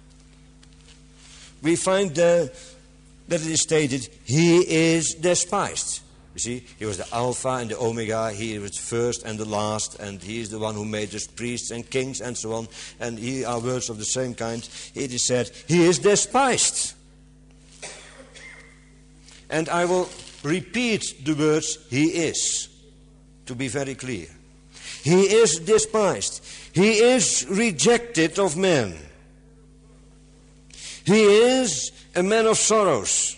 We find that it is stated, he is despised. You see, he was the Alpha and the Omega, he was the first and the last, and he is the one who made us priests and kings and so on. And here are words of the same kind. It is said, he is despised. And I will repeat the words, he is, to be very clear. He is despised. He is rejected of men. He is a man of sorrows.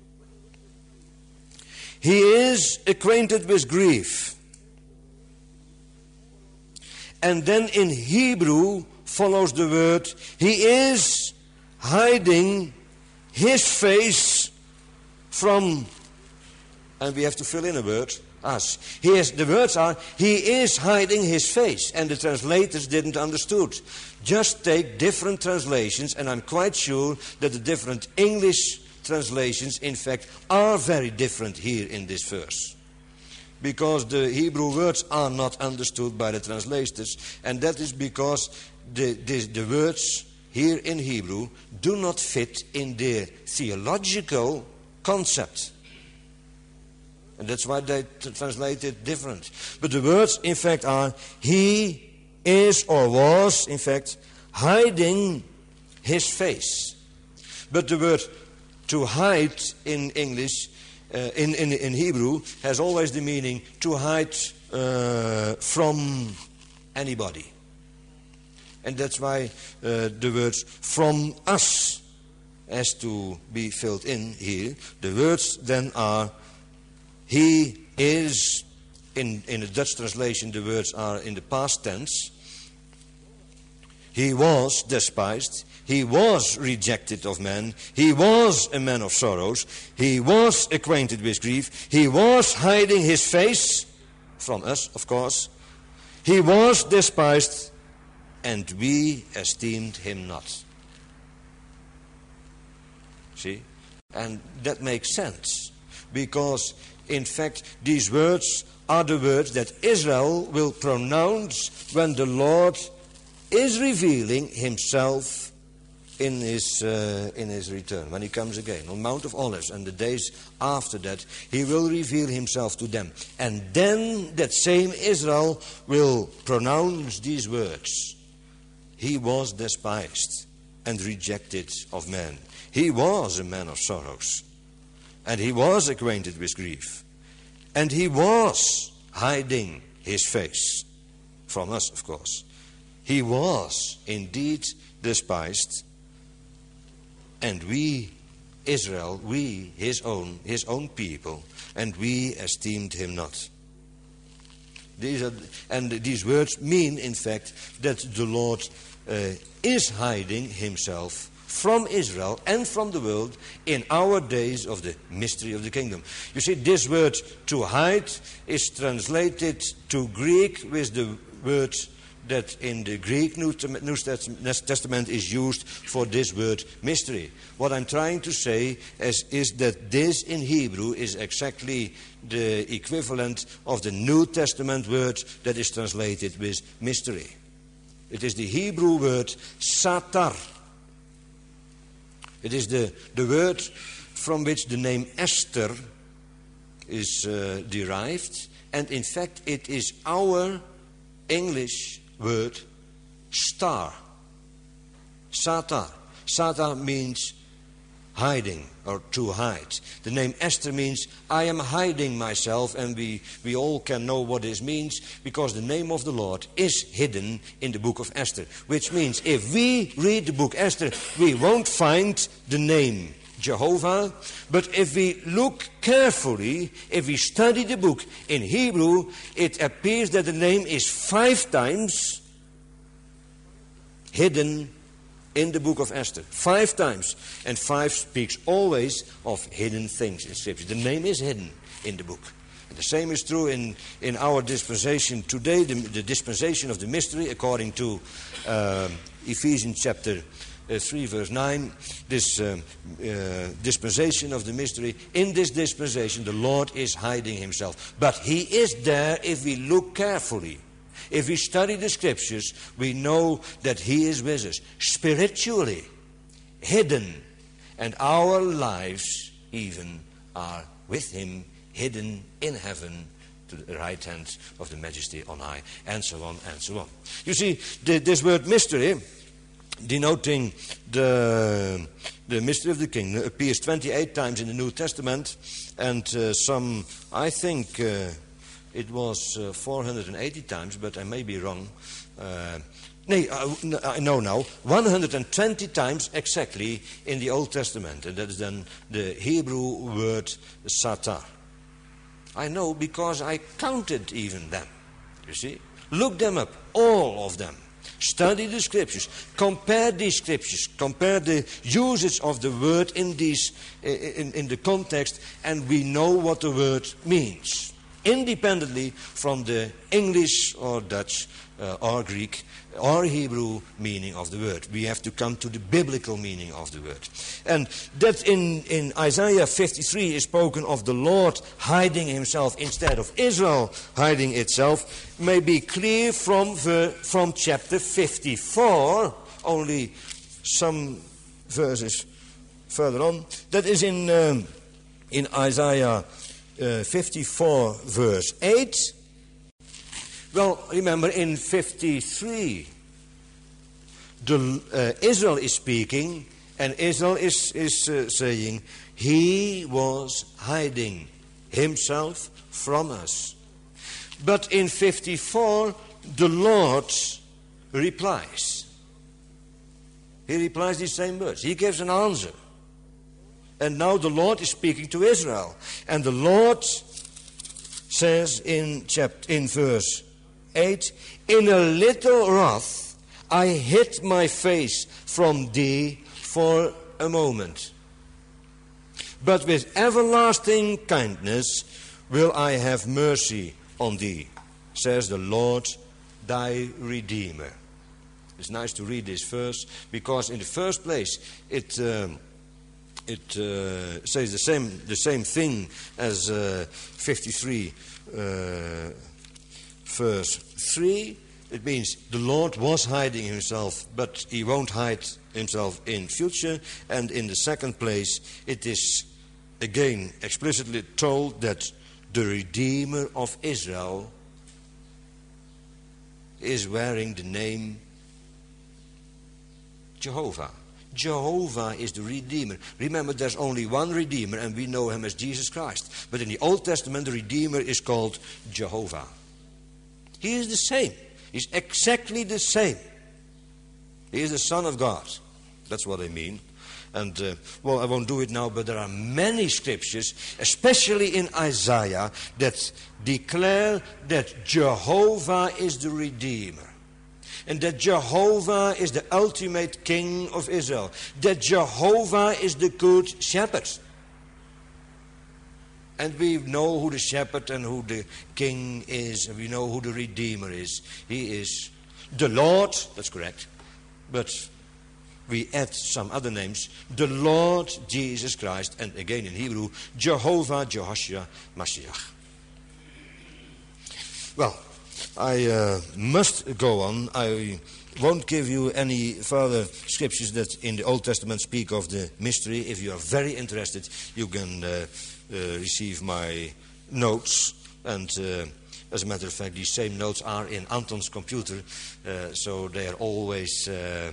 He is acquainted with grief. And then in Hebrew follows the word, he is hiding his face from, and we have to fill in a word, us. The words are, he is hiding his face. And the translators didn't understood. Just take different translations, and I'm quite sure that the different English translations, in fact, are very different here in this verse. Because the Hebrew words are not understood by the translators, and that is because the words here in Hebrew do not fit in their theological concept. And that's why they translate it different. But the words, in fact, are, he is or was, in fact, hiding his face. But the word to hide in English, in Hebrew, has always the meaning to hide from anybody. And that's why the words from us has to be filled in here. The words then are, he is, in the Dutch translation the words are in the past tense. He was despised. He was rejected of men. He was a man of sorrows. He was acquainted with grief. He was hiding his face from us, of course. He was despised, and we esteemed him not. See? And that makes sense, because, in fact, these words are the words that Israel will pronounce when the Lord is revealing himself in his return, when he comes again on Mount of Olives, and the days after that he will reveal himself to them. And then that same Israel will pronounce these words. He was despised and rejected of men. He was a man of sorrows, and he was acquainted with grief, and he was hiding his face from us, of course. He was indeed despised, and we, Israel, we, his own people, and we esteemed him not. These words mean, in fact, that the Lord is hiding himself from Israel and from the world in our days of the mystery of the kingdom. You see, this word to hide is translated to Greek with the word that in the Greek New Testament is used for this word mystery. What I'm trying to say is that this in Hebrew is exactly the equivalent of the New Testament word that is translated with mystery. It is the Hebrew word satar. It is the word from which the name Esther derived. And in fact, it is our English word star. Satar. Satar means hiding or to hide. The name Esther means I am hiding myself, and we all can know what this means because the name of the Lord is hidden in the book of Esther. Which means if we read the book Esther, we won't find the name Jehovah. But if we look carefully, if we study the book in Hebrew, it appears that the name is 5 times hidden in the book of Esther. 5 times. And 5 speaks always of hidden things in Scripture. The name is hidden in the book. And the same is true in our dispensation today, the dispensation of the mystery, according to Ephesians chapter 3 verse 9. This dispensation of the mystery. In this dispensation the Lord is hiding himself. But he is there if we look carefully. If we study the Scriptures, we know that he is with us, spiritually, hidden. And our lives even are with him, hidden in heaven, to the right hand of the Majesty on high, and so on and so on. You see, this word mystery, denoting the mystery of the kingdom, appears 28 times in the New Testament, and some, I think... it was 480 times, but I may be wrong. I know now. 120 times exactly in the Old Testament. And that is then the Hebrew word satar. I know because I counted even them. You see? Look them up, all of them. Study the Scriptures. Compare these Scriptures. Compare the usage of the word in the context, and we know what the word means. Independently from the English or Dutch or Greek or Hebrew meaning of the word. We have to come to the biblical meaning of the word. And that in Isaiah 53 is spoken of the Lord hiding himself instead of Israel hiding itself, may be clear from chapter 54, only some verses further on. That is in Isaiah 54 verse 8. Well, remember in 53 Israel is speaking, and Israel is saying he was hiding himself from us. But in 54 the Lord replies. He replies these same words. He gives an answer. And now the Lord is speaking to Israel. And the Lord says in verse 8, in a little wrath I hid my face from thee for a moment. But with everlasting kindness will I have mercy on thee, says the Lord thy Redeemer. It's nice to read this verse, because in the first place it says the same thing as 53 verse 3. It means the Lord was hiding himself, but he won't hide himself in future. And in the second place, it is again explicitly told that the Redeemer of Israel is wearing the name Jehovah. Jehovah is the Redeemer. Remember, there's only one Redeemer, and we know him as Jesus Christ. But in the Old Testament, the Redeemer is called Jehovah. He is the same. He's exactly the same. He is the Son of God. That's what I mean. And, well, I won't do it now, but there are many scriptures, especially in Isaiah, that declare that Jehovah is the Redeemer. And that Jehovah is the ultimate King of Israel. That Jehovah is the good shepherd. And we know who the shepherd and who the king is. And we know who the Redeemer is. He is the Lord. That's correct. But we add some other names. The Lord Jesus Christ. And again in Hebrew, Jehovah, Jehoshua, Mashiach. Well, I must go on. I won't give you any further scriptures that in the Old Testament speak of the mystery. If you are very interested, you can receive my notes, and as a matter of fact, these same notes are in Anton's computer, so they are always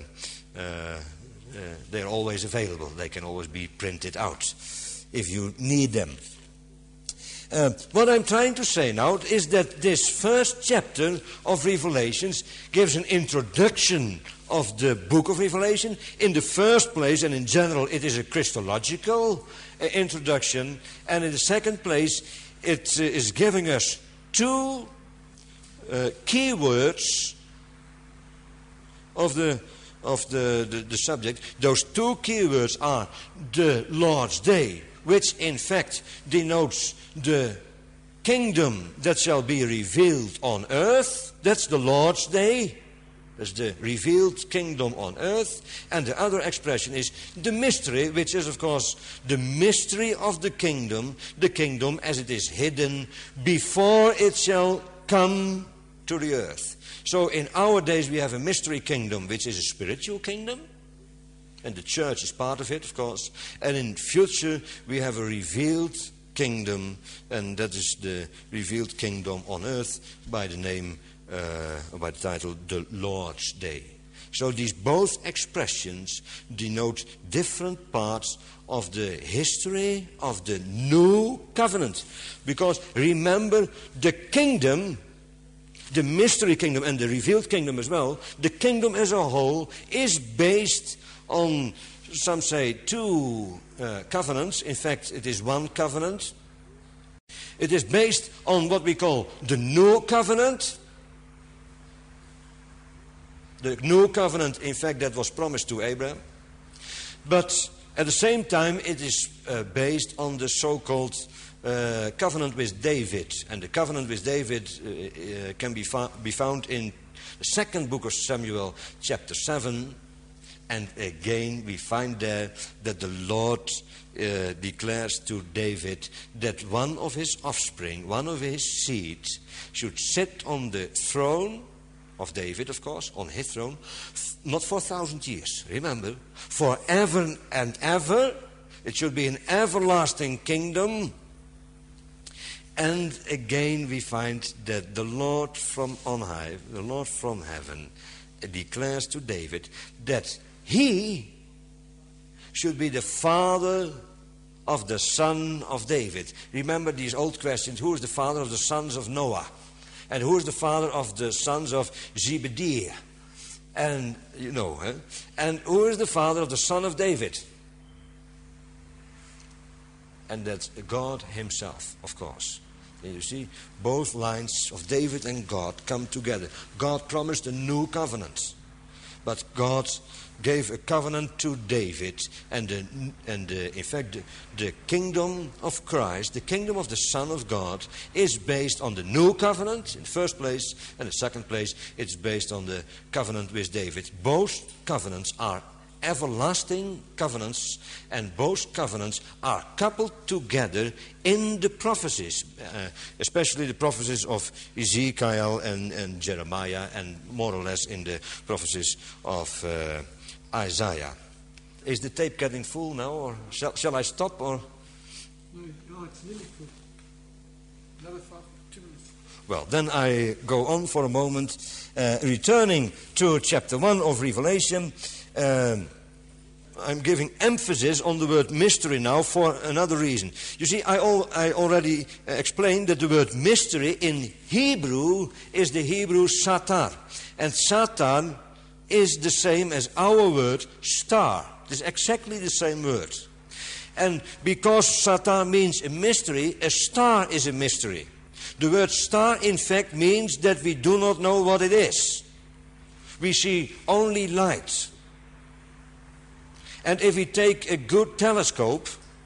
available. They can always be printed out if you need them. What I'm trying to say now is that this first chapter of Revelations gives an introduction of the book of Revelation. In the first place, and in general, it is a Christological introduction. And in the second place, it is giving us two key words of the subject. Those two key words are the Lord's Day, which in fact denotes the kingdom that shall be revealed on earth. That's the Lord's Day. That's the revealed kingdom on earth. And the other expression is the mystery, which is of course the mystery of the kingdom as it is hidden before it shall come to the earth. So in our days we have a mystery kingdom, which is a spiritual kingdom. And the church is part of it, of course. And in future we have a revealed kingdom, and that is the revealed kingdom on earth by the name, by the title, the Lord's Day. So these both expressions denote different parts of the history of the new covenant. Because remember, the kingdom, the mystery kingdom and the revealed kingdom as well, the kingdom as a whole is based on, some say, two covenants. In fact, it is one covenant. It is based on what we call the new covenant. The new covenant, in fact, that was promised to Abraham. But at the same time, it is based on the so-called covenant with David. And the covenant with David can be found in the second book of Samuel, chapter 7. And again, we find there that the Lord declares to David that one of his offspring, one of his seed, should sit on the throne of David, of course, on his throne, not for 1,000 years. Remember, forever and ever. It should be an everlasting kingdom. And again, we find that the Lord from on high, the Lord from heaven, declares to David that he should be the father of the son of David. Remember these old questions: who is the father of the sons of Noah? And who is the father of the sons of Zebediah? And you know, and who is the father of the son of David? And that's God himself, of course. And you see, both lines of David and God come together. God promised a new covenant, but God gave a covenant to David, and in fact the kingdom of Christ, the kingdom of the Son of God, is based on the new covenant in the first place, and in the second place it's based on the covenant with David. Both covenants are everlasting covenants, and both covenants are coupled together in the prophecies, especially the prophecies of Ezekiel and Jeremiah, and more or less in the prophecies of Isaiah. Is the tape getting full now, or shall I stop? Or no, it's nearly full. Another 2 minutes. Well, then I go on for a moment, returning to chapter 1 of Revelation. I'm giving emphasis on the word mystery now for another reason. You see, I already explained that the word mystery in Hebrew is the Hebrew satar. And satar is the same as our word star. It is exactly the same word. And because satar means a mystery, a star is a mystery. The word star, in fact, means that we do not know what it is. We see only light. And if we take a good telescope,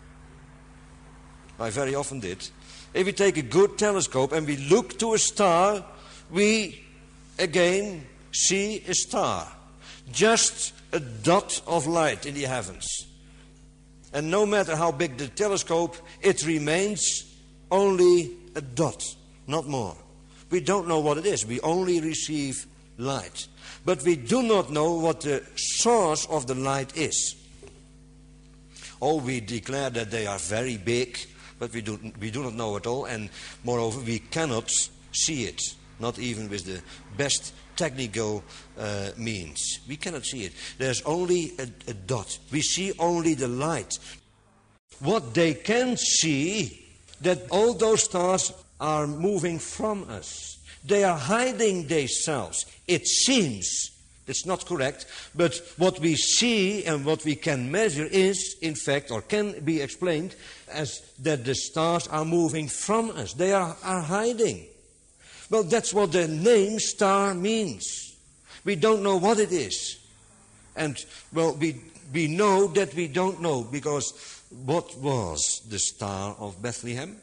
I very often did, if we take a good telescope and we look to a star, we again see a star. Just a dot of light in the heavens. And no matter how big the telescope, it remains only a dot, not more. We don't know what it is. We only receive light. But we do not know what the source of the light is. Oh, we declare that they are very big, but we do not know at all, and moreover, we cannot see it, not even with the best technical means. We cannot see it. There's only a dot. We see only the light. What they can see, that all those stars are moving from us. They are hiding themselves. It seems. It's not correct, but what we see and what we can measure is, in fact, or can be explained as that the stars are moving from us. They are hiding. Well, that's what the name star means. We don't know what it is. And, well, we know that we don't know, because what was the Star of Bethlehem?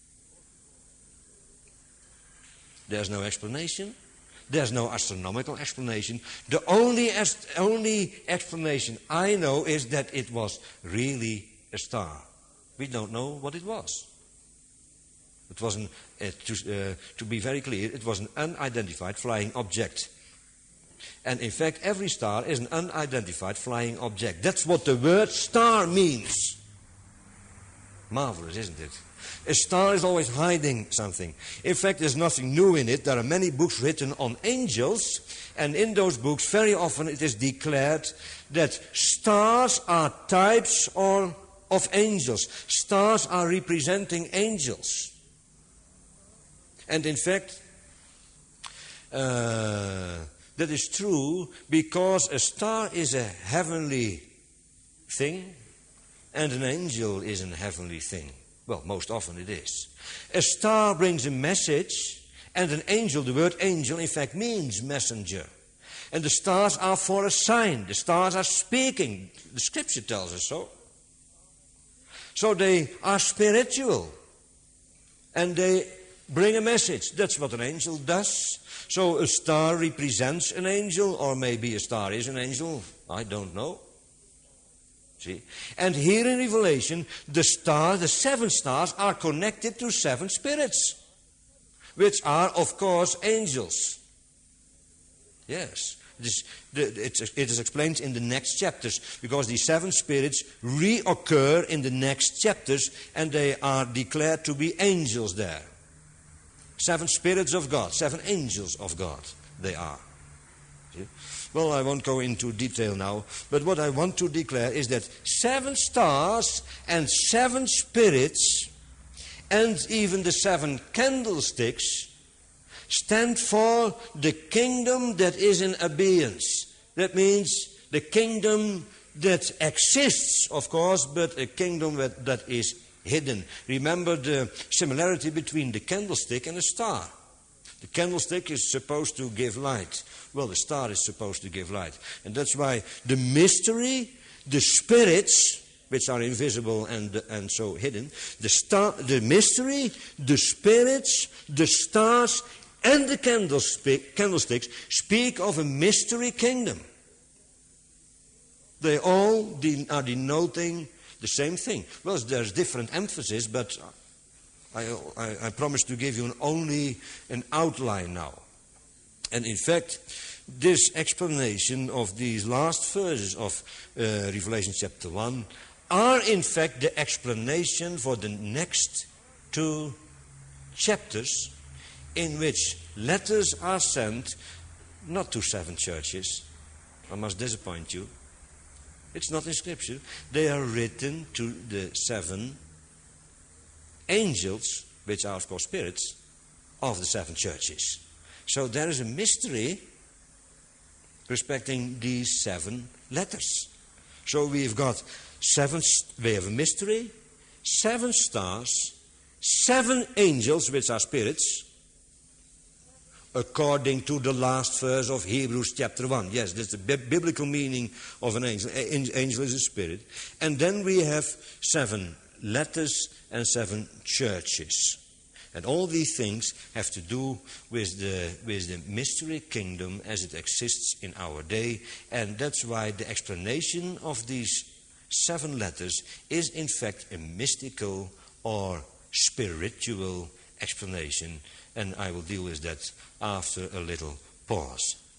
There's no explanation. There's no astronomical explanation. The only explanation I know is that it was really a star. We don't know what it was. It wasn't, to be very clear, it was an unidentified flying object. And in fact, every star is an unidentified flying object. That's what the word star means. Marvelous, isn't it? A star is always hiding something. In fact, there's nothing new in it. There are many books written on angels, and in those books, very often it is declared that stars are types of angels. Stars are representing angels. And in fact, that is true because a star is a heavenly thing, and an angel is a heavenly thing. Well, most often it is. A star brings a message, and an angel, the word angel, in fact, means messenger. And the stars are for a sign. The stars are speaking. The Scripture tells us so. So they are spiritual. And they bring a message. That's what an angel does. So a star represents an angel, or maybe a star is an angel. I don't know. See? And here in Revelation, the seven stars are connected to seven spirits, which are, of course, angels. Yes. It is explained in the next chapters, because these seven spirits reoccur in the next chapters, and they are declared to be angels there. Seven spirits of God, seven angels of God, they are. See? Well, I won't go into detail now, but what I want to declare is that seven stars and seven spirits and even the seven candlesticks stand for the kingdom that is in abeyance. That means the kingdom that exists, of course, but a kingdom that is hidden. Remember the similarity between the candlestick and a star. The candlestick is supposed to give light. Well, the star is supposed to give light. And that's why the mystery, the spirits, which are invisible and so hidden, the mystery, the spirits, the stars, and the candlesticks speak of a mystery kingdom. They all are denoting the same thing. Well, there's different emphasis, but I promise to give you only an outline now. And in fact, this explanation of these last verses of Revelation chapter 1 are in fact the explanation for the next two chapters, in which letters are sent not to seven churches. I must disappoint you. It's not in Scripture. They are written to the seven angels, which are of course spirits, of the seven churches. So there is a mystery respecting these seven letters. So we have a mystery, seven stars, seven angels, which are spirits, according to the last verse of Hebrews chapter 1. Yes, that's the biblical meaning of an angel. Angel is a spirit. And then we have seven letters and seven churches. And all these things have to do with the mystery kingdom as it exists in our day. And that's why the explanation of these seven letters is in fact a mystical or spiritual explanation. And I will deal with that after a little pause.